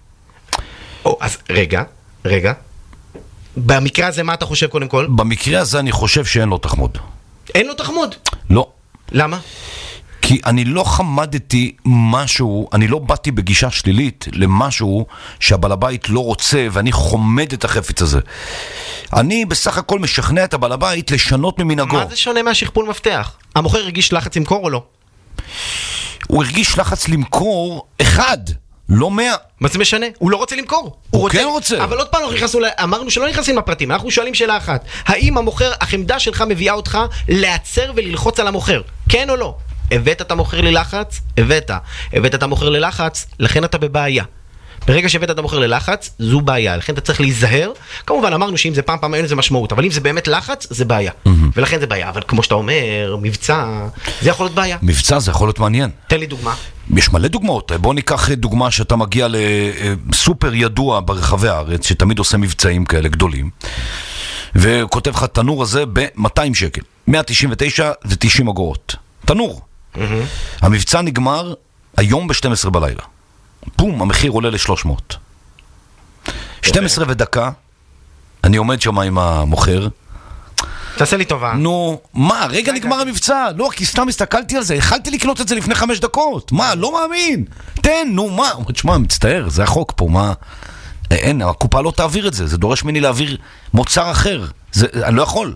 אז רגע. במקרה הזה מה אתה חושב קודם כל? במקרה הזה אני חושב שאין לו תחמוד. אין לו תחמוד? לא. למה? כי אני לא חמדתי משהו, אני לא באתי בגישה שלילית למשהו שהבעל הבית לא רוצה, ואני חומד את החפץ הזה. אני בסך הכל משכנע את הבעל הבית לשנות ממנהגו. מה זה שונה מהשכפול מפתח? המוכר הרגיש לחץ למכור או לא? הוא הרגיש לחץ למכור 1, לא 100. מה זה משנה? הוא לא רוצה למכור. הוא כן רוצה. אבל עוד פעם אמרנו שלא נכנסים לפרטים, אנחנו שואלים שאלה אחת. האם המוכר, החמדה שלך מביאה אותך לעצר וללחוץ על המוכר? כן או לא? הבאת את המוכר ללחץ? הבאת את המוכר ללחץ, לכן אתה בבעיה. ברגע שהבאת את המוכר ללחץ, זו בעיה, לכן אתה צריך להיזהר. כמובן אמרנו שאם זה פעם אין לזה משמעות, אבל אם זה באמת לחץ, זה בעיה. ולכן זה בעיה, אבל כמו שאתה אומר, מבצע, זה יכול להיות בעיה. מבצע זה יכול להיות מעניין. תן לי דוגמה. יש מלא דוגמאות. בוא ניקח דוגמה שאתה מגיע לסופר ידוע ברחבי הארץ, שתמיד עושה מבצעים כאלה גדולים, וכותב לך תנור הזה ב-200 שקל. 199 זה 90 אגורות. תנור. המבצע נגמר היום ב-12 בלילה. פום, המחיר עולה ל-300. 12 ודקה, אני עומד שם עם המוכר. תעשה לי טובה. נו, מה, רגע נגמר המבצע. לא, כי סתם הסתכלתי על זה, יכלתי לקנות את זה לפני 5 דקות. מה, לא מאמין. תן, נו, מה? תשמע, מצטער, זה החוק פה, מה? אין, הקופה לא תעביר את זה. זה דורש ממני להעביר מוצר אחר. אני לא יכול.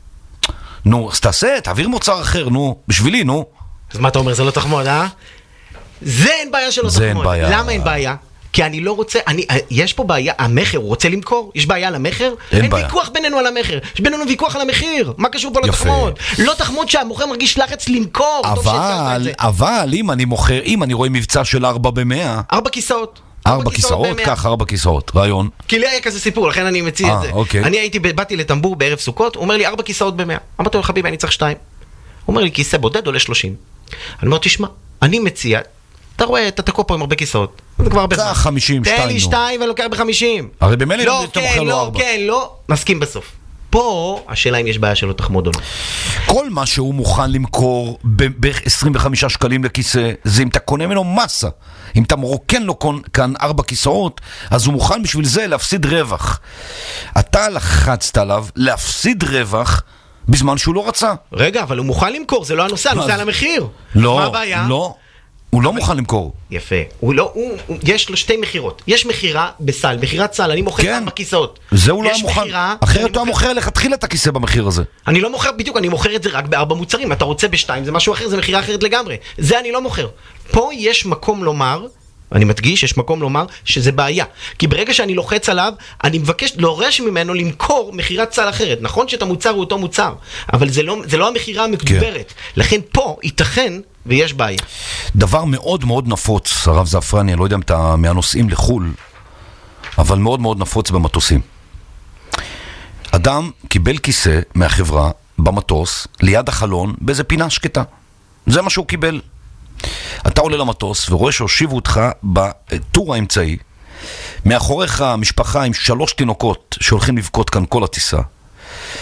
נו, אז תעביר מוצר אחר, נו, בשבילי, נו. אז מה אתה אומר, זה לא תחמוד, אה? זה אין בעיה שלא תחמוד. למה אין בעיה? כי אני לא רוצה, יש פה בעיה, המחר, הוא רוצה למכור? יש בעיה על המחר? אין ויכוח בינינו על המחר, יש בינינו ויכוח על המחיר. מה קשור פה לתחמוד? לא תחמוד שהמוכר מרגיש לחץ למכור. אבל אם אני רואה מבצע של 4 ב-100 4 כיסאות 4 כיסאות, כך 4 כיסאות, רעיון. כי לי היה כזה סיפור, לכן אני מציע את זה. אני באתי לטמבור בערב סוכות, הוא אומר לי 4 כיסאות ב-100. אמרתי לו, חביבי, אני צריך 2. הוא אומר לי, כיסא בודד עולה 30. אני אומר, תשמע, אני מציע, אתה רואה, אתה תקוע פה עם הרבה כיסאות. זה כבר הרבה זמן. 50, 2. תן לי 2 ולוקח ב-50. הרי במילא אתה מוכר לו 4. לא, נסכים בסוף. פה, השאלה אם יש בעיה שלא תחמוד או לא. כל מה שהוא מוכן למכור ב-25 שקלים לכיסא, זה אם אתה קונה ממנו מסה. אם אתה מרוקן לו כאן 4 כיסאות, אז הוא מוכן בשביל זה להפסיד רווח. אתה לחצת עליו להפסיד רווח בזמן שהוא לא רצה. רגע, אבל הוא מוכן למכור, זה לא הנושא, הנושא על המחיר. לא, מה הבעיה? לא. הוא לא מוכן למכור. יפה. יש לו 2 מחירות. יש מחירה בסל, מחירת סל, אני מוכר 4 כיסאות. זה הוא לא מוכן. אחרת הוא מוכר לך, תתחיל את הכיסא במחיר הזה. אני לא מוכר בדיוק, אני מוכר את זה רק ב4 מוצרים. אתה רוצה ב2, זה משהו אחר, זה מחירה אחרת לגמרי. זה אני לא מוכר. פה יש מקום לומר, אני מדגיש, יש מקום לומר שזה בעיה. כי ברגע שאני לוחץ עליו, אני מבקש להורש ממנו למכור מחירת סל אחרת. נכון שאת המוצר הוא אותו מוצר, אבל זה לא המחירה המקוברת. לכן פה ייתכן ויש בעיה. דבר מאוד מאוד נפוץ, הרב זעפרני, אני לא יודע אם אתה מהנוסעים לחול, אבל מאוד מאוד נפוץ במטוסים. אדם קיבל כיסא מהחברה במטוס, ליד החלון, באיזה פינה שקטה. זה מה שהוא קיבל. אתה עולה למטוס ורואה שהושיבו אותך בטור האמצעי, מאחוריך משפחה עם 3 תינוקות שהולכים לבכות כאן כל הטיסה,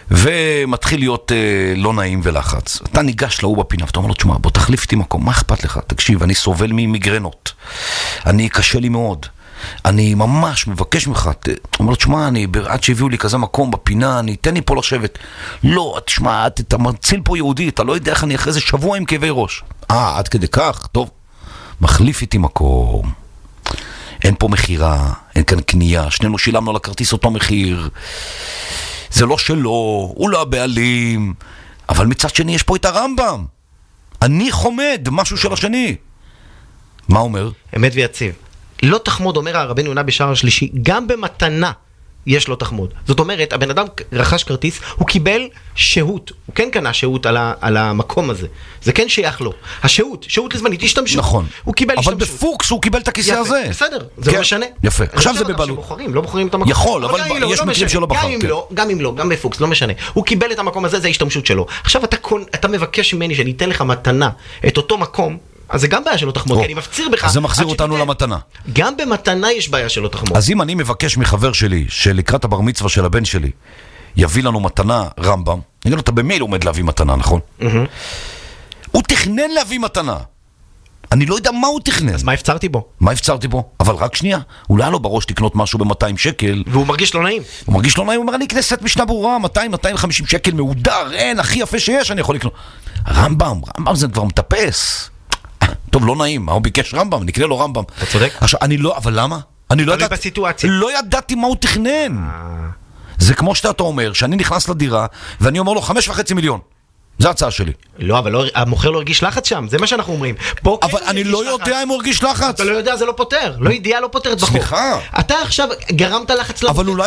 ומתחיל להיות לא נעים ולחץ. אתה ניגש להוא בפינה, ואתה אומר לו, תשמע, בוא תחליף איתי מקום, מה אכפת לך? תקשיב, אני סובל ממיגרנות, אני קשה לי מאוד, אני ממש מבקש ממך, אומר לו, תשמע, עד שהביאו לי כזה מקום בפינה, תן לי פה לשבת. לא, תשמע, אתה מציל פה יהודי, אתה לא יודע איך אני אחרי זה שבוע עם כאבי ראש. עד כדי כך? טוב, מחליף איתי מקום. אין פה מחירה, אין כאן קנייה, שנינו שילמנו על הכרטיס אותו מחיר, זה לא שלו, הוא לא הבעלים, אבל מצד שני יש פה את הרמב"ם, אני חומד משהו של השני. מה אומר? אמת ויציב. לא תחמוד, אומר הרבנו יונה בשער השלישי, גם במתנה יש לו תחמוד. זאת אומרת, הבן אדם רכש כרטיס, הוא קיבל שהות, הוא כן קנה שהות על המקום הזה. זה כן שייך לו. שהות לזמנית, השתמשו. נכון. הוא קיבל אבל בפוקס הוא קיבל את הכיסא הזה. בסדר, זה לא משנה. יפה. עכשיו זה בבעלות. לא בוחרים את המקום. יכול, אבל יש מקרים שלא בחר. גם אם לא, גם בפוקס, לא משנה. הוא קיבל את המקום הזה, זה ההשתמשות שלו. עכשיו אתה מבקש ממני שאני אתן לך מתנה את אותו מקום, אז זה גם בעיה שלא תחמוד, כי אני מפציר בך. אז זה מחזיר אותנו למתנה. גם במתנה יש בעיה שלא תחמוד. אז אם אני מבקש מחבר שלי, שלקראת הבר מצווה של הבן שלי, יביא לנו מתנה רמב"ם, אני אגיד לו, אתה במייל עומד להביא מתנה, נכון? הוא תכנן להביא מתנה. אני לא יודע מה הוא תכנן. אז מה הפצרתי בו? מה הפצרתי בו? אבל רק שנייה, הוא לא היה לו בראש לקנות משהו ב-200 שקל. והוא מרגיש לא נעים. הוא מרגיש לא נעים, הוא אומר, אני כנסת משנה ברורה, 200-250 שקל מהודר, אין, הכי יפה שיש, אני יכול לקנות. רמב"ם זה כבר מטפס. טוב, לא נעים, הוא ביקש רמב"ם, נקנה לו רמב"ם. אתה צודק. עכשיו, אני לא, אבל למה? אני לא ידעתי מה הוא תכנן. זה כמו שאתה אומר, שאני נכנס לדירה, ואני אומר לו 5.5 מיליון. זה ההצעה שלי. לא, אבל המוכר לא הרגיש לחץ שם, זה מה שאנחנו אומרים. אבל אני לא יודע אם הוא הרגיש לחץ. אתה לא יודע, זה לא פותר. לא ידיעה לא פותרת בחור. סליחה. אתה עכשיו גרמת לחץ למוכר. אבל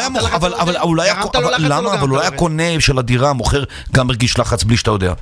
הוא לא היה קונה של הדירה, המוכר גם הרגיש לחץ בלי שאתה יודע.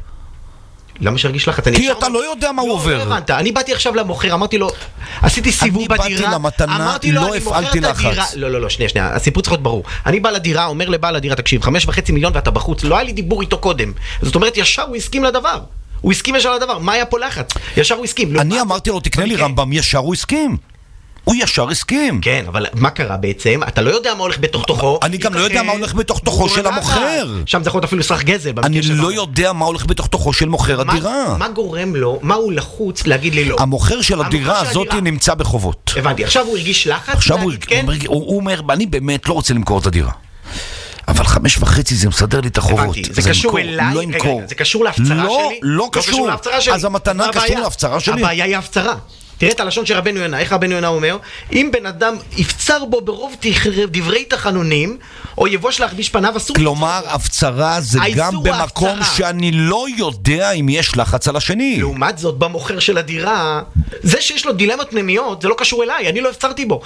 למה שהרגיש לך? כי אתה לא יודע מה הוא עובר. לא הבנת, אני באתי עכשיו למוכר, אמרתי לו, עשיתי סיבוב בדירה, אני באתי למתנה, לא הפעלתי לחץ. לא, שנייה, הסיפור צריך להיות ברור. אני בא לדירה, אומר לבעל הדירה, תקשיב, 5.5 מיליון ואתה בחוץ, לא היה לי דיבור איתו קודם. זאת אומרת, ישר הוא הסכים לדבר. הוא הסכים ישר לדבר, מה היה פה לחץ? ישר הוא הסכים. אני אמרתי לו, תקנה לי רמב"ם, ישר הוא הסכים. הוא ישר הסכים. כן, אבל מה קרה בעצם? אתה לא יודע מה הולך בתוך תוכו. אני גם לא יודע מה הולך בתוך תוכו של המוכר. שם זה יכול להיות אפילו סרח גזל. אני לא יודע מה הולך בתוך תוכו של מוכר הדירה. מה גורם לו? מה הוא לחוץ להגיד לי לא? המוכר של הדירה הזאת נמצא בחובות. הבנתי, עכשיו הוא הרגיש לחץ? עכשיו הוא אומר, אני באמת לא רוצה למכור את הדירה. אבל 5.5 זה מסדר לי את החובות. זה קשור אליי? זה קשור להפצרה שלי? לא קשור. אז המתנה קשור להפצרה שלי? הבעיה היא ההפצרה. תראה את הלשון של רבנו יונה, איך רבנו יונה אומר? אם בן אדם יפצר בו ברוב דברי תחנונים, או יבוש להחביש פניו, אסור... כלומר, הפצרה זה גם במקום שאני לא יודע אם יש לחץ על השני. לעומת זאת, במוכר של הדירה, זה שיש לו דילמות פנימיות, זה לא קשור אליי, אני לא הפצרתי בו.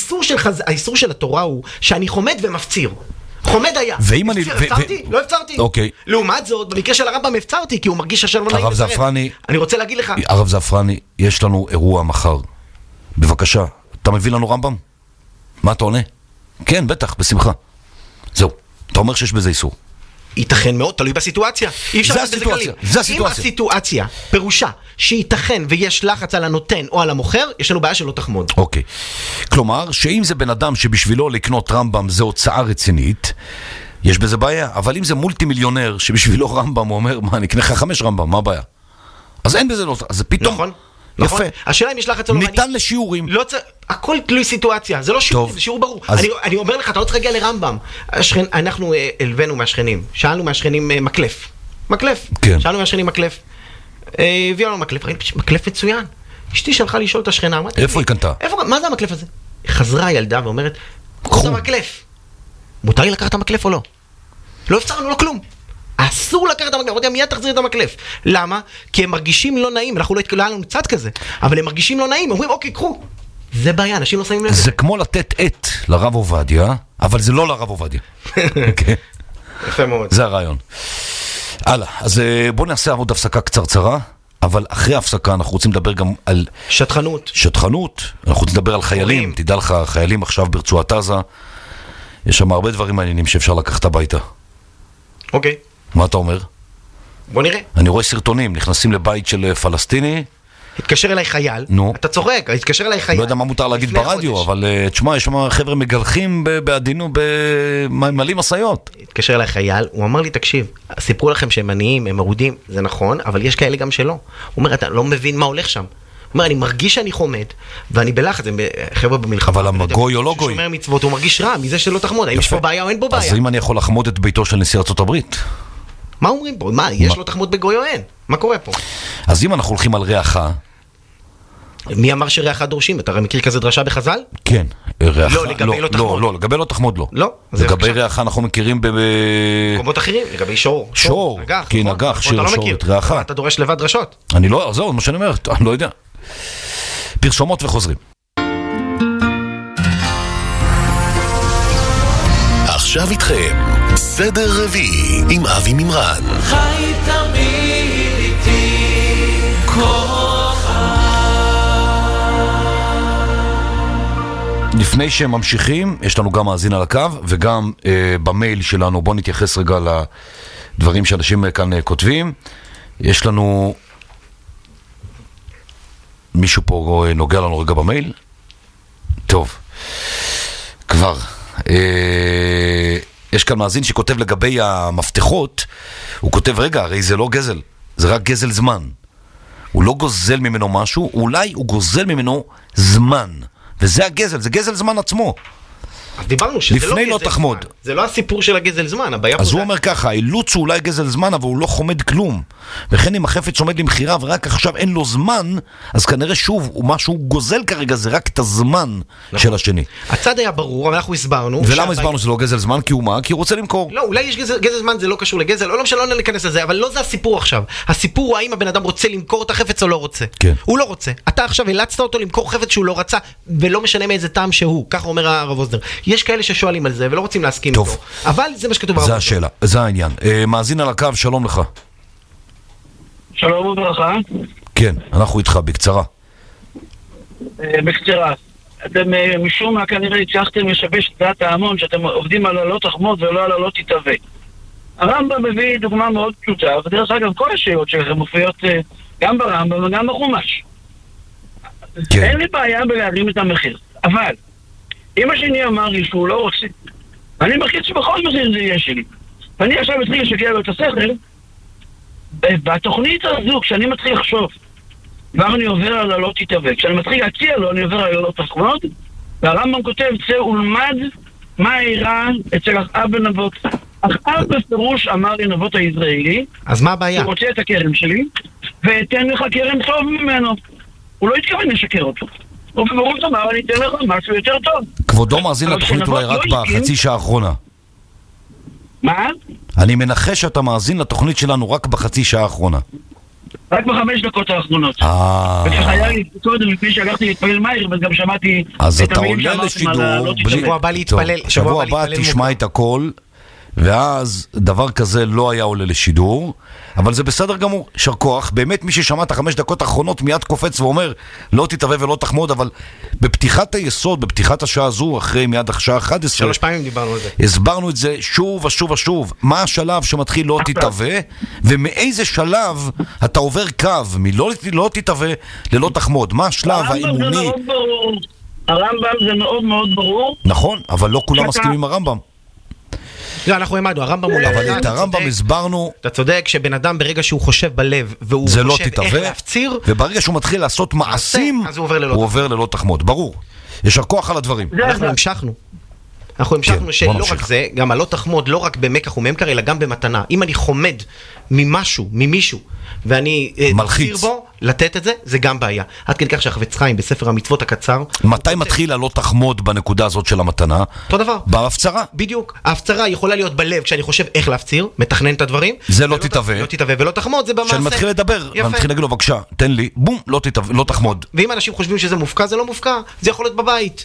האיסור של התורה הוא שאני חומד ומפציר. חומד היה. ואם אני... לא הפצרתי. אוקיי. לעומת זאת, במקרה של הרמב"ם הפצרתי, כי הוא מרגיש אשר לא נעים. הרב זעפרני... אני רוצה להגיד לך... הרב זעפרני, יש לנו אירוע מחר. בבקשה, אתה מביא לנו רמב"ם? מה אתה עונה? כן, בטח, בשמחה. זהו, אתה אומר שיש בזה איסור. ייתכן מאוד, תלוי בסיטואציה. זה הסיטואציה, זה הסיטואציה. אם הסיטואציה פירושה שייתכן ויש לחץ על הנותן או על המוכר, יש לנו בעיה שלא תחמוד. אוקיי. כלומר, שאם זה בן אדם שבשבילו לקנות רמב"ם זה הוצאה רצינית, יש בזה בעיה. אבל אם זה מולטי מיליונר שבשבילו רמב"ם, הוא אומר, מה, נקנה לך 5 רמב"ם, מה הבעיה? אז אין בזה לא... אז זה פתאום... נכון. יפה. השאלה אם יש לחץ או לא... ניתן לשיעורים. הכל תלוי סיטואציה, זה לא שיעור, זה שיעור ברור. אני אומר לך, אתה לא צריך להגיע לרמב"ם. אנחנו הלווינו מהשכנים, שאלנו מהשכנים מקלף. שאלנו מהשכנים מקלף. הביאו לנו מקלף, ראינו מקלף מצוין. אשתי שלחה לשאול את השכנה, איפה היא קנתה? מה זה המקלף הזה? חזרה הילדה ואומרת, קחו את המקלף. מותר לי לקחת את המקלף או לא? לא הפצרנו, לא כלום. אסור לקחת את המקלף, אמרתי, מיד תחזיר את המקלף. למה? כי הם מרגישים לא נעים, אנחנו לא התקלו לנו צד כזה, אבל הם מרגישים לא נעים, אומרים, אוקיי, קחו. זה בעיה, אנשים לא שמים לב. זה כמו לתת עת לרב עובדיה, אבל זה לא לרב עובדיה. יפה מאוד. זה הרעיון. הלאה, אז בואו נעשה עוד הפסקה קצרצרה, אבל אחרי ההפסקה אנחנו רוצים לדבר גם על... שטחנות, אנחנו רוצים לדבר על חיילים, תדע לך, חיילים עכשיו ברצועת עזה, יש שם הרבה דברים מעניינים שאפשר לקחת הביתה. אוקיי. מה אתה אומר? בוא נראה. אני רואה סרטונים, נכנסים לבית של פלסטיני, התקשר אליי חייל, אתה צוחק, התקשר אליי חייל. לא יודע מה מותר להגיד ברדיו, אבל תשמע, יש שם חבר'ה מגלחים בעדינו במלאים מסעיות. התקשר אליי חייל, הוא אמר לי, תקשיב, סיפרו לכם שהם עניים, הם מרודים, זה נכון, אבל יש כאלה גם שלא. הוא אומר, אתה לא מבין מה הולך שם. הוא אומר, אני מרגיש שאני חומד, ואני בלחץ, הם חבר'ה במלחמה. אבל המגוי או לא גוי? שומר מצוות, הוא מרגיש רע מזה שלא תחמוד, האם יש פה בעיה או אין פה בעיה? אז אם אני יכול לחמוד את ביתו של נשיא ארצות הברית? מה אומרים פה? מה, יש לו תחמוד בגוי או אין? מה קורה פה? אז אם אנחנו הולכים על ריח, מי אמר שריח דורשים? אתה הרי מכיר כזה דרשה בחז"ל? כן. לא, לגבי לא תחמוד. לא, לגבי לא תחמוד לא. לא. לגבי ריח אנחנו מכירים במקומות אחרים, לגבי שור. שור, כי נגח, שיר, שור, את ריח. אתה דורש לבד דרשות. אני לא, זהו, מה שאני אומר, אני לא יודע. פרסומות וחוזרים. עכשיו איתכם, סדר רביעי עם אבי מימרן. חי תמיד איתי לפני שהם ממשיכים, יש לנו גם מאזין על הקו, וגם במייל שלנו, בואו נתייחס רגע לדברים שאנשים כאן כותבים. יש לנו מישהו פה נוגע לנו רגע במייל. טוב, כבר יש כאן מאזין שכותב לגבי המפתחות. הוא כותב, רגע, הרי זה לא גזל, זה רק גזל זמן. הוא לא גוזל ממנו משהו, אולי הוא גוזל ממנו זמן, וזה הגזל, זה גזל זמן עצמו. אז דיברנו שזה לא גזל זמן. זה לא הסיפור של הגזל זמן. אז הוא אומר ככה, האילוץ הוא אולי גזל זמן, אבל הוא לא חומד כלום. וכן אם החפץ עומד למחירה ורק עכשיו אין לו זמן, אז כנראה שוב, מה שהוא גוזל כרגע זה רק את הזמן של השני. הצד היה ברור, אבל אנחנו הסברנו. ולמה הסברנו שזה לא גזל זמן? כי הוא מה? כי הוא רוצה למכור. לא, אולי יש גזל זמן, זה לא קשור לגזל, לא משנה, לא ניכנס לזה, אבל לא זה הסיפור עכשיו. הסיפור הוא האם הבן אדם רוצה למכור את החפץ או לא רוצה. כן. הוא לא רוצה. אתה עכשיו הלצת אותו למכור חפץ שהוא לא רצה, ולא משנה מאיזה טעם שהוא. ככה אומר הרב אוזנר. יש כאלה ששואלים על זה ולא רוצים להסכים איתו. אבל זה מה שכתוב. זה השאלה, זה העניין. מאזין על הקו, שלום לך. שלום וברכה. כן, אנחנו איתך, בקצרה. בקצרה. אתם משום מה כנראה הצלחתם לשבש את דעת ההמון שאתם עובדים על הלא תחמוד ולא על הלא תתהווה. הרמב"ם מביא דוגמה מאוד פשוטה, ודרך אגב כל השאלות שלכם מופיעות גם ברמב"ם וגם בחומש. כן. אין לי בעיה בלהרים את המחיר, אבל אם השני אמר לי שהוא לא רוצה, אני מחליט שבכל מחיר זה יהיה שלי. ואני עכשיו מתחיל לשגע לו את השכל, בתוכנית הזו, כשאני מתחיל לחשוב, כבר אני עובר על הלא תתהווה. כשאני מתחיל להציע לו, אני עובר על הלא תחמוד, והרמב"ם כותב, צא ולמד מה אירע אצל אחאב בן נבות. אחאב בפירוש אמר לנבות היזרעאלי, אז מה הבעיה? הוא רוצה את הכרם שלי, ואתן לך כרם טוב ממנו. הוא לא התכוון לשקר אותו. הוא בפירוש אמר, אני אתן לך משהו יותר טוב. כבודו מאזין לתוכנית אולי רק בחצי שעה האחרונה. מה? אני מנחש שאתה מאזין לתוכנית שלנו רק בחצי שעה האחרונה. רק ב5 דקות האחרונות. וככה היה לי קודם, לפני שהלכתי להתפלל מהיר, וגם שמעתי אז אתה עולה לשידור, שבוע הבא להתפלל. שבוע הבא תשמע את הכל, ואז דבר כזה לא היה עולה לשידור, אבל זה בסדר גמור, שר כוח. באמת מי ששמע את 5 דקות האחרונות מיד קופץ ואומר לא תתהווה ולא תחמוד, אבל בפתיחת היסוד, בפתיחת השעה הזו, אחרי מיד השעה 11, 3 פעמים דיברנו על זה. הסברנו את זה שוב ושוב ושוב. מה השלב שמתחיל לא תתהווה, ומאיזה שלב אתה עובר קו מלא תתהווה ללא תחמוד. מה השלב האמוני? הרמב"ם זה מאוד מאוד ברור. נכון, אבל לא כולם מסכימים עם הרמב"ם. לא, אנחנו העמדנו, הרמב"ם הוא אבל את הרמב"ם הסברנו. אתה צודק שבן אדם ברגע שהוא חושב בלב והוא חושב איך להפציר, וברגע שהוא מתחיל לעשות מעשים, אז הוא עובר ללא תחמוד, ברור. ישר כוח על הדברים. אנחנו המשכנו שלא רק זה, גם הלא תחמוד, לא רק במקח וממכר, אלא גם במתנה. אם אני חומד ממשהו, ממישהו, ואני מלחיץ בו, לתת את זה, זה גם בעיה. עד כדי כך שהחפץ חיים בספר המצוות הקצר. מתי מתחיל הלא תחמוד בנקודה הזאת של המתנה? אותו דבר. בהפצרה. בדיוק. ההפצרה יכולה להיות בלב כשאני חושב איך להפציר, מתכנן את הדברים. זה לא תתהווה. לא תתהווה ולא תחמוד, זה במעשה. כשאני מתחיל לדבר, ואני מתחיל להגיד לו, בבקשה, תן לי, בום, לא תחמוד. ואם אנשים חושבים שזה מופקע, זה לא מופקע. זה יכול להיות בבית.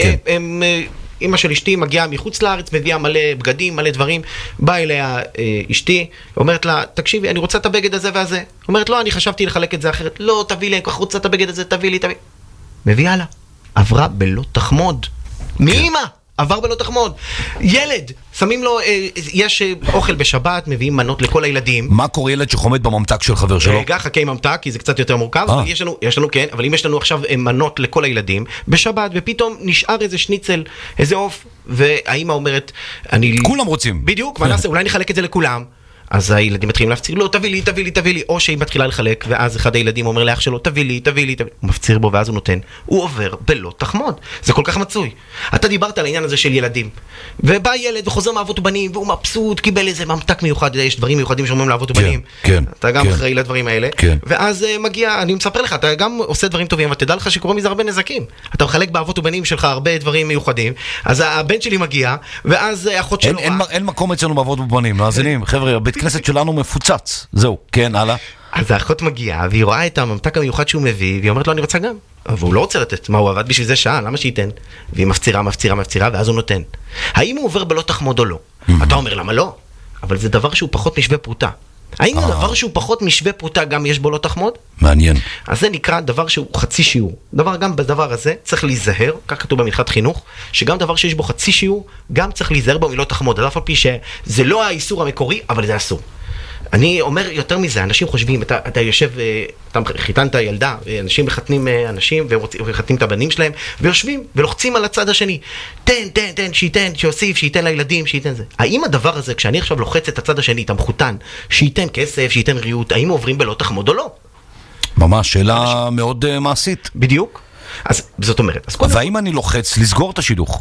אמא של אשתי מגיעה מחוץ לארץ, מביאה מלא בגדים, מלא דברים, באה אליה אשתי, אומרת לה, תקשיבי, אני רוצה את הבגד הזה והזה. אומרת, לא, אני חשבתי לחלק את זה אחרת. לא, תביא לי, אני כך רוצה את הבגד הזה, תביא לי. מביאה לה. עברה בלא תחמוד. מאמא, עבר בלא תחמוד. ילד, שמים לו, יש אוכל בשבת, מביאים מנות לכל הילדים. מה קורה ילד שחומד בממתק של חבר שלו? רגע, חכה עם ממתק, כי זה קצת יותר מורכב, אבל יש לנו, כן, אבל אם יש לנו עכשיו מנות לכל הילדים, בשבת, ופתאום נשאר איזה שניצל, איזה עוף, והאמא אומרת, כולם רוצים. בדיוק, מה נעשה? אולי נחלק את זה לכולם. אז הילדים מתחילים להפציר, לא, תביא לי, או שהיא מתחילה לחלק, ואז אחד הילדים אומר לאח שלו, תביא לי, הוא מפציר בו, ואז הוא נותן. הוא עובר בלא תחמוד. זה כל כך מצוי. אתה דיברת על העניין הזה של ילדים, ובא ילד וחוזר מאבות ובנים, והוא מבסוט, קיבל איזה ממתק מיוחד, יש דברים מיוחדים שאומרים לאבות ובנים. כן, אתה גם אחראי לדברים האלה. ואז מגיע, אני מספר לך, אתה גם עושה דברים טובים, אבל תדע לך שקורה מזה הרבה נזקים. אתה מחלק באבות ובנים שלך הרבה דברים מיוחדים, אז הבן שלי מגיע, ואז אחות שלו אין מקום אצלנו באבות ובנים, מאזינים, חבר'ה, בית כנסת שלנו מפוצץ. זהו, כן, הלאה. אז האחות מגיעה, והיא רואה את הממתק המיוחד שהוא מביא, והיא אומרת לו, אני רוצה גם. אבל הוא לא רוצה לתת. מה, הוא עבד בשביל זה שעה, למה שייתן? והיא מפצירה, ואז הוא נותן. האם הוא עובר בלא תחמוד או לא? אתה אומר, למה לא? אבל זה דבר שהוא פחות משווה פרוטה. האם זה דבר שהוא פחות משווה פרוטה גם יש בו לא תחמוד? מעניין. אז זה נקרא דבר שהוא חצי שיעור. גם בדבר הזה צריך להיזהר, כך כתוב במלכת חינוך, שגם דבר שיש בו חצי שיעור, גם צריך להיזהר בו מלא תחמוד. אף על פי שזה לא האיסור המקורי, אבל זה אסור. אני אומר יותר מזה, אנשים חושבים, אתה יושב, אתה חיתנת ילדה, אנשים מחתנים אנשים ומחתנים את הבנים שלהם, ויושבים ולוחצים על הצד השני, תן, שייתן, שיוסיף, שייתן לילדים, שייתן זה. האם הדבר הזה, כשאני עכשיו לוחץ את הצד השני, את המחותן, שייתן כסף, שייתן ריאות, האם עוברים בלא תחמוד או לא? ממש, שאלה מאוד מעשית. בדיוק. אז זאת אומרת. והאם אני לוחץ לסגור את השידוך?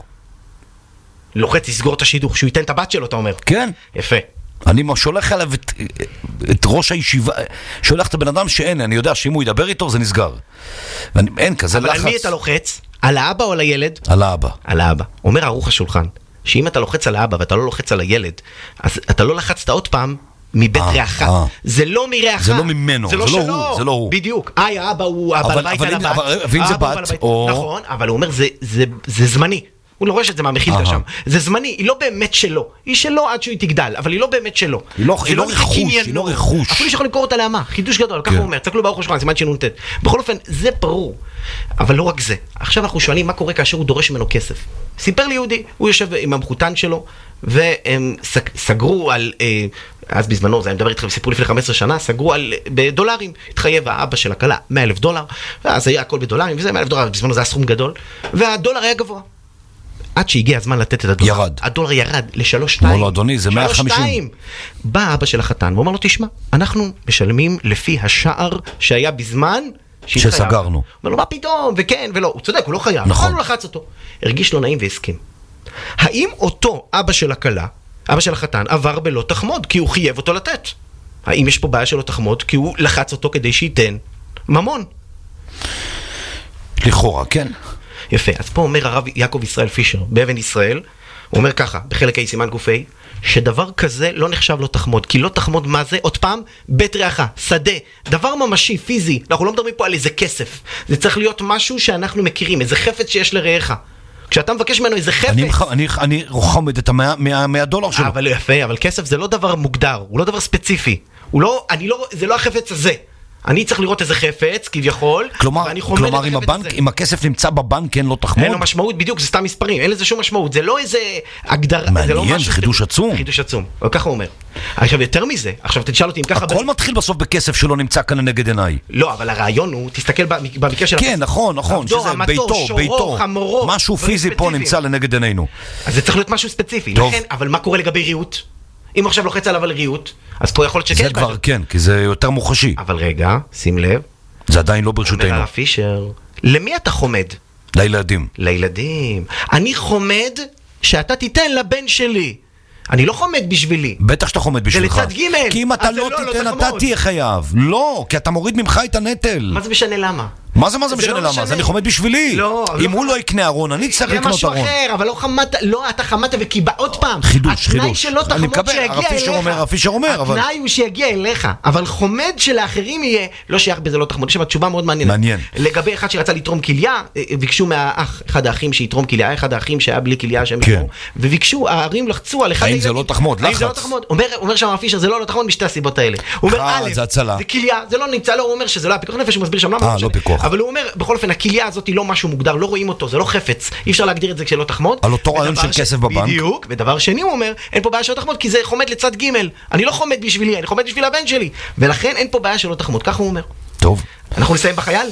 לוחץ לסגור את השידוך, שהוא ייתן את הבת שלו, אתה אומר? כן. יפה. אני שולח עליו את ראש הישיבה, שולח את הבן אדם שאין, אני יודע שאם הוא ידבר איתו זה נסגר. אין כזה לחץ. אבל על מי אתה לוחץ? על האבא או על הילד? על האבא. על האבא. אומר ערוך השולחן, שאם אתה לוחץ על האבא ואתה לא לוחץ על הילד, אז אתה לא לחצת עוד פעם מבית רעך. זה לא מרעך. זה לא ממנו, זה לא הוא. בדיוק. האבא הוא הבעל בית על הבת. ואם זה בת, נכון, אבל הוא אומר זה זמני. הוא לא רואה שזה מהמחילתה שם. זה זמני, היא לא באמת שלו. היא שלו עד שהיא תגדל, אבל היא לא באמת שלו. היא לא רכוש. אפילו שיכול למכור אותה לאמה. חידוש גדול, ככה הוא אומר. תסתכלו ברוך השולחן, סימן שנ"ט. בכל אופן, זה ברור. אבל לא רק זה. עכשיו אנחנו שואלים מה קורה כאשר הוא דורש ממנו כסף. סיפר לי יהודי, הוא יושב עם המחותן שלו, והם סגרו על, אז בזמנו, זה אני מדבר איתכם, סיפרו לפני 15 שנה, סגרו על, בדולרים, התחייב האבא של הכלה, $100,000, ואז היה הכל בדולרים, וזה $100,000, בזמנו זה היה סכום גדול, והדולר היה גבוה. עד שהגיע הזמן לתת את הדולר. ירד. הדולר ירד ל3.2. אמר לו, אדוני, זה 150. בא אבא של החתן, ואומר לו, תשמע, אנחנו משלמים לפי השער שהיה בזמן שסגרנו. אומר לו, מה פתאום? וכן, ולא. הוא צודק, הוא לא חייב. נכון. הוא לחץ אותו. הרגיש לו נעים והסכים. האם אותו אבא של הכלה, אבא של החתן, עבר בלא תחמוד, כי הוא חייב אותו לתת? האם יש פה בעיה שלא תחמוד, כי הוא לחץ אותו כדי שייתן ממון? לכאורה, כן. יפה, אז פה אומר הרב יעקב ישראל פישר, באבן ישראל, הוא אומר ככה, בחלק ה' סימן ק"ה, שדבר כזה לא נחשב לא תחמוד, כי לא תחמוד מה זה? עוד פעם, בית רעך, שדה, דבר ממשי, פיזי, אנחנו לא מדברים פה על איזה כסף, זה צריך להיות משהו שאנחנו מכירים, איזה חפץ שיש לרעך. כשאתה מבקש ממנו איזה חפץ... אני חומד את $100 שלו. אבל יפה, אבל כסף זה לא דבר מוגדר, הוא לא דבר ספציפי, זה לא החפץ הזה. אני צריך לראות איזה חפץ, כביכול, כלומר, אם הכסף נמצא בבנק, אין לו תחמוד? אין לו משמעות, בדיוק, זה סתם מספרים, אין לזה שום משמעות, זה לא איזה הגדרה, מעניין, חידוש עצום. חידוש עצום, אבל ככה הוא אומר. עכשיו, יותר מזה, עכשיו תשאל אותי אם ככה... הכל מתחיל בסוף בכסף שלא נמצא כאן לנגד עיניי. לא, אבל הרעיון הוא, תסתכל במקרה של... כן, נכון, שזה ביתו, משהו פיזי פה נמצא לנגד עינינו. אז זה צריך להיות משהו ספציפי, לכן, אבל מה קורה לגבי ריהוט? אם עכשיו לוחץ עליו על ריהוט, אז פה יכול להיות שכן. זה כבר כן, כי זה יותר מוחשי. אבל רגע, שים לב. זה עדיין לא ברשותנו. אומר הרב פישר, למי אתה חומד? לילדים. לילדים. אני חומד שאתה תיתן לבן שלי. אני לא חומד בשבילי. בטח שאתה חומד בשבילך. זה לצד ג'. כי אם אתה לא תיתן, אתה תהיה חייב. לא, כי אתה מוריד ממך את הנטל. מה זה משנה למה? מה זה משנה למה? אז אני חומד בשבילי. אם הוא לא יקנה ארון, אני צריך לקנות ארון. זה משהו אחר, אבל לא חמת, לא, אתה חמת וקיבע, עוד פעם. חידוש. התנאי שלא תחמוד שיגיע אליך. הפישר אומר, אבל... התנאי הוא שיגיע אליך, אבל חומד שלאחרים יהיה, לא שייך בזה לא תחמוד. יש שם תשובה מאוד מעניינת. מעניין. לגבי אחד שרצה לתרום כליה, ביקשו מהאח, אחד האחים שיתרום כליה, אחד האחים שהיה בלי כליה שהם יתרום, וביקשו, הערים לחצו על אחד האם זה לא תחמוד? לחץ. אומר שם הפישר, זה לא תחמוד משתי הסיבות האלה. הוא אומר, א', זה כליה, זה לא נמצא, לא, הוא אומר שזה לא הפיקוח נפש, הוא מסביר שם למה. לא פיקוח אבל הוא אומר, בכל אופן, הכליה הזאת היא לא משהו מוגדר, לא רואים אותו, זה לא חפץ, אי אפשר להגדיר את זה כשלא תחמוד. על אותו רעיון של כסף בבנק. בדיוק, ודבר שני הוא אומר, אין פה בעיה שלא תחמוד, כי זה חומד לצד ג', אני לא חומד בשבילי, אני חומד בשביל הבן שלי, ולכן אין פה בעיה שלא תחמוד, כך הוא אומר. טוב. אנחנו נסיים בחייל?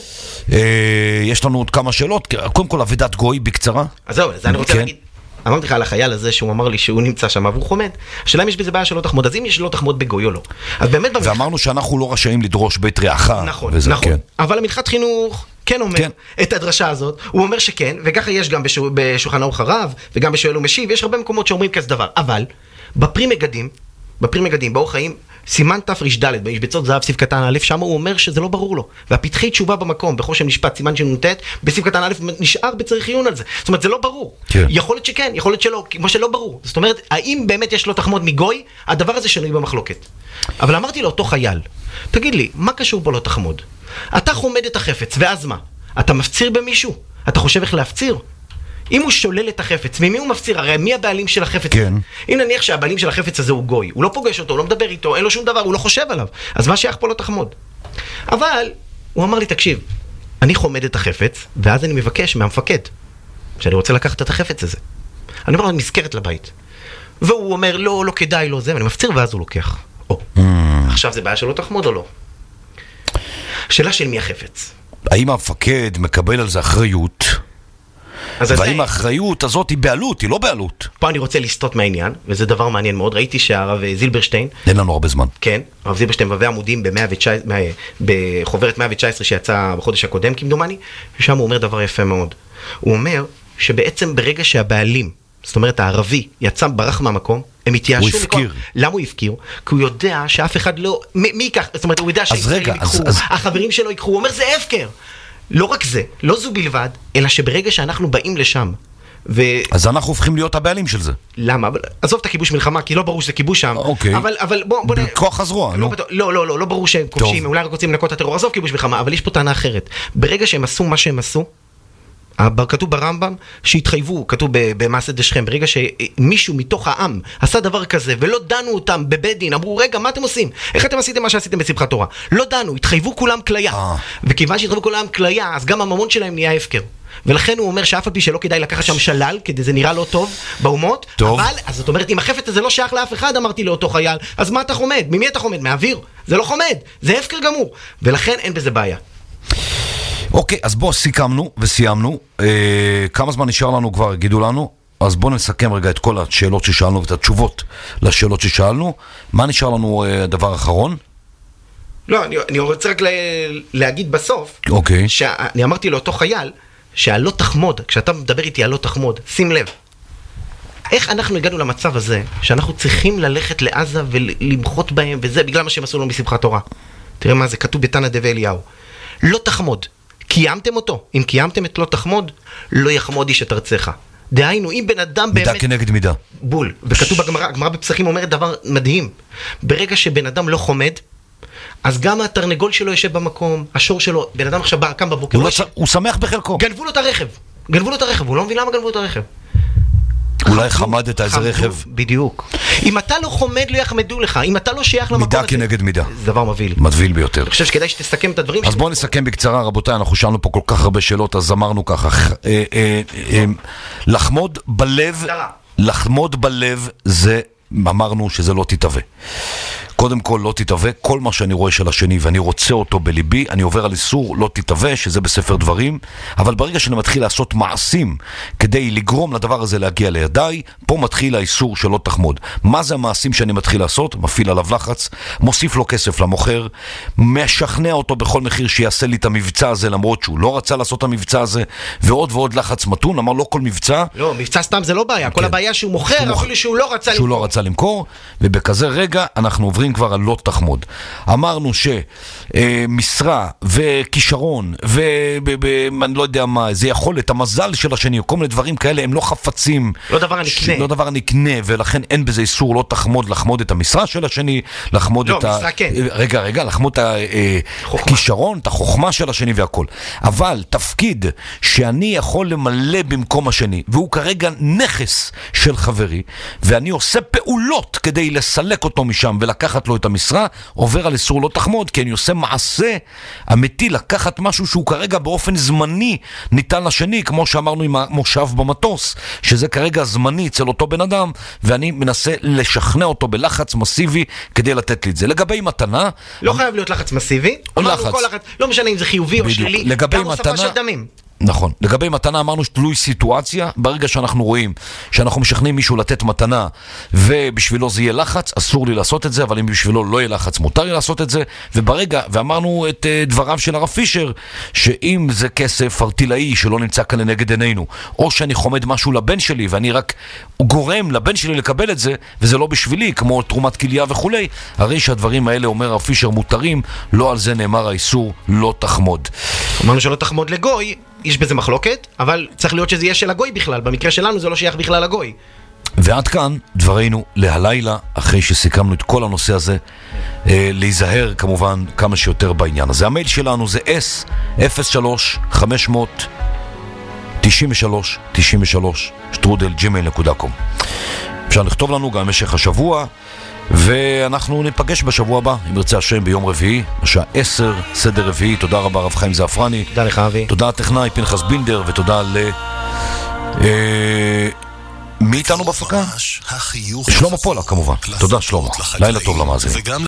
יש לנו עוד כמה שאלות, קודם כל אבידת גוי בקצרה. אז זהו, אז אני רוצה להגיד, אמרתי לך על החייל הזה שהוא אמר לי שהוא נמצא שם והוא חומד, השאלה אם יש בזה בעיה שלא תחמוד, אז אם יש לא תחמוד בגוי או לא. אז באמת ואמרנו שאנחנו לא רשאים לדרוש בית רעך. נכון, נכון. אבל המנחת חינוך כן אומר את הדרשה הזאת, הוא אומר שכן, וככה יש גם בשולחן ערוך הרב, וגם בשואל ומשיב, יש הרבה מקומות שאומרים כזה דבר, אבל בפרי מגדים, באור חיים, סימן תר"ד, במשבצות זהב סעיף קטן א', שם הוא אומר שזה לא ברור לו. והפתחי תשובה במקום, בחושן משפט, סימן שנ"ט, בסעיף קטן א', נשאר בצריך עיון על זה. זאת אומרת, זה לא ברור. כן. יכול להיות שכן, יכול להיות שלא, כמו שלא ברור. זאת אומרת, האם באמת יש לו תחמוד מגוי? הדבר הזה שנוי במחלוקת. אבל אמרתי לו, אותו חייל, תגיד לי, מה קשור פה לא תחמוד? אתה חומד את החפץ, ואז מה? אתה מפציר במישהו? אתה חושב איך להפציר? אם הוא שולל את החפץ, ממי הוא מפציר? הרי מי הבעלים של החפץ? כן. אם נניח שהבעלים של החפץ הזה הוא גוי, הוא לא פוגש אותו, הוא לא מדבר איתו, אין לו שום דבר, הוא לא חושב עליו. אז מה שייך פה לא תחמוד? אבל הוא אמר לי, תקשיב, אני חומד את החפץ, ואז אני מבקש מהמפקד, שאני רוצה לקחת את החפץ הזה. אני אומר לו, אני מזכרת לבית. והוא אומר, לא כדאי, לא זה, ואני מפציר, ואז הוא לוקח. עכשיו זה בעיה שלא תחמוד או לא? שאלה של מי החפץ? האם המפקד מקבל על זה אחריות? והאם האחריות הזאת היא בעלות, היא לא בעלות? פה אני רוצה לסטות מהעניין, וזה דבר מעניין מאוד. ראיתי שהרב זילברשטיין, אין לנו הרבה זמן. כן, הרב זילברשטיין מביא עמודים בחוברת 119 שיצא בחודש הקודם כמדומני, ושם הוא אומר דבר יפה מאוד. הוא אומר שבעצם ברגע שהבעלים, זאת אומרת הערבי, יצא ברח מהמקום, הם התייאשו. הוא הפקיר. למה הוא הפקיר? כי הוא יודע שאף אחד לא, מי ייקח? זאת אומרת, הוא יודע שהישראלים ייקחו, החברים שלו ייקחו, הוא אומר זה הפקר. לא רק זה, לא זו בלבד, אלא שברגע שאנחנו באים לשם, אז אנחנו הופכים להיות הבעלים של זה. למה? עזוב את הכיבוש מלחמה, כי לא ברור שזה כיבוש שם. אוקיי. אבל בוא... בכוח הזרוע, נו. לא ברור שהם כובשים, אולי רק רוצים לנקות את הטרור, עזוב כיבוש מלחמה, אבל יש פה טענה אחרת. ברגע שהם עשו מה שהם עשו, כתוב ברמב"ם שהתחייבו, כתוב במעשה דשכם, ברגע שמישהו מתוך העם עשה דבר כזה ולא דנו אותם בבית דין, אמרו רגע מה אתם עושים? איך אתם עשיתם מה שעשיתם בשמחת תורה? לא דנו, התחייבו כולם כליה, וכיוון שהתחייבו כולם כליה אז גם הממון שלהם נהיה הפקר, ולכן הוא אומר שאף על פי שלא כדאי לקחת שם שלל, כדי זה נראה לא טוב באומות, אבל, אז זאת אומרת, אם החפץ הזה לא שייך לאף אחד, אמרתי לאותו חייל, אז מה אתה חומד? ממי אתה חומד? מהאוויר? זה לא חומד, זה הפקר גמור, ולכן אין בזה בעיה. אוקיי, אז בוא, סיכמנו וסיימנו. כמה זמן נשאר לנו כבר, גידו לנו? אז בוא נסכם רגע את כל השאלות ששאלנו ואת התשובות לשאלות ששאלנו. מה נשאר לנו דבר אחרון? לא, אני רוצה רק להגיד בסוף, אוקיי. שאני אמרתי לאותו חייל, שהלא תחמוד, כשאתה מדבר איתי על לא תחמוד, שים לב, איך אנחנו הגענו למצב הזה, שאנחנו צריכים ללכת לעזה ולמחות בהם, וזה בגלל מה שהם עשו לנו בשמחת תורה. תראה מה זה, כתוב בתנא דבי אליהו. לא תחמוד. קיימתם אותו. אם קיימתם את לא תחמוד, לא יחמוד איש את ארצך. דהיינו, אם בן אדם באמת... מידה כנגד מידה. בול. וכתוב בגמרא, הגמרא בפסחים אומרת דבר מדהים. ברגע שבן אדם לא חומד, אז גם התרנגול שלו יושב במקום, השור שלו, בן אדם עכשיו קם בבוקר. הוא שמח בחלקו. גנבו לו את הרכב. הוא לא מבין למה גנבו את הרכב. אולי חמדת איזה רכב. בדיוק. אם אתה לא חומד, לא יחמדו לך. אם אתה לא שייך למקום הזה... מידה כנגד מידה. זה דבר מבהיל. מבהיל ביותר. אני חושב שכדאי שתסכם את הדברים. אז בואו נסכם בקצרה, רבותיי, אנחנו שאלנו פה כל כך הרבה שאלות, אז אמרנו ככה. לחמוד בלב זה, אמרנו שזה לא תתהווה. קודם כל לא תתהווה, כל מה שאני רואה של השני ואני רוצה אותו בליבי, אני עובר על איסור לא תתהווה, שזה בספר דברים, אבל ברגע שאני מתחיל לעשות מעשים כדי לגרום לדבר הזה להגיע לידיי, פה מתחיל האיסור שלא תחמוד. מה זה המעשים שאני מתחיל לעשות? מפעיל עליו לחץ, מוסיף לו כסף למוכר, משכנע אותו בכל מחיר שיעשה לי את המבצע הזה, למרות שהוא לא רצה לעשות את המבצע הזה, ועוד ועוד לחץ מתון, אמר לא כל מבצע. לא, מבצע סתם זה לא בעיה, כל הבעיה שהוא מוכר, אפילו שהוא לא רצה למכור, ובכזה רגע אנחנו עוברים כבר על לא תחמוד. אמרנו שמשרה וכישרון ואני לא יודע מה, זה יכולת, המזל של השני, או כל מיני דברים כאלה, הם לא חפצים. לא דבר הנקנה, ולכן אין בזה איסור לא תחמוד, לחמוד את המשרה של השני, לחמוד את משרה כן. רגע, לחמוד את הכישרון, את החוכמה של השני והכל. אבל תפקיד שאני יכול למלא במקום השני, והוא כרגע נכס של חברי, ואני עושה פעולות כדי לסלק אותו משם ולקח לקחת לו את המשרה, עובר על איסור לא תחמוד, כי אני עושה מעשה אמיתי לקחת משהו שהוא כרגע באופן זמני ניתן לשני, כמו שאמרנו עם המושב במטוס, שזה כרגע זמני אצל אותו בן אדם, ואני מנסה לשכנע אותו בלחץ מסיבי כדי לתת לי את זה. לגבי מתנה... לא חייב להיות לחץ מסיבי, אמרנו כל לחץ, לא משנה אם זה חיובי או שלילי, גם הוספה של דמים. נכון. לגבי מתנה אמרנו שתלוי סיטואציה, ברגע שאנחנו רואים שאנחנו משכנעים מישהו לתת מתנה ובשבילו זה יהיה לחץ, אסור לי לעשות את זה, אבל אם בשבילו לא יהיה לחץ, מותר לי לעשות את זה, וברגע, ואמרנו את דבריו של הרב פישר, שאם זה כסף ארטילאי שלא נמצא כאן לנגד עינינו, או שאני חומד משהו לבן שלי ואני רק גורם לבן שלי לקבל את זה, וזה לא בשבילי, כמו תרומת כליה וכולי, הרי שהדברים האלה, אומר הרב פישר, מותרים, לא על זה נאמר האיסור לא תחמוד. אמרנו שלא תחמוד לגוי, יש בזה מחלוקת, אבל צריך להיות שזה יהיה של הגוי בכלל. במקרה שלנו זה לא שייך בכלל לגוי. ועד כאן דברינו להלילה, אחרי שסיכמנו את כל הנושא הזה, להיזהר כמובן כמה שיותר בעניין הזה. המייל שלנו זה s03-500-93-93 אפשר לכתוב לנו גם במשך השבוע, ואנחנו ניפגש בשבוע הבא, אם ירצה השם, ביום רביעי, בשעה 10, סדר רביעי. תודה רבה רב חיים זעפרני. תודה לך אבי. תודה לטכנאי פנחס בינדר, ותודה מי איתנו בהפקה? שלמה פולה כמובן. תודה שלמה. לילה טוב למאזינים.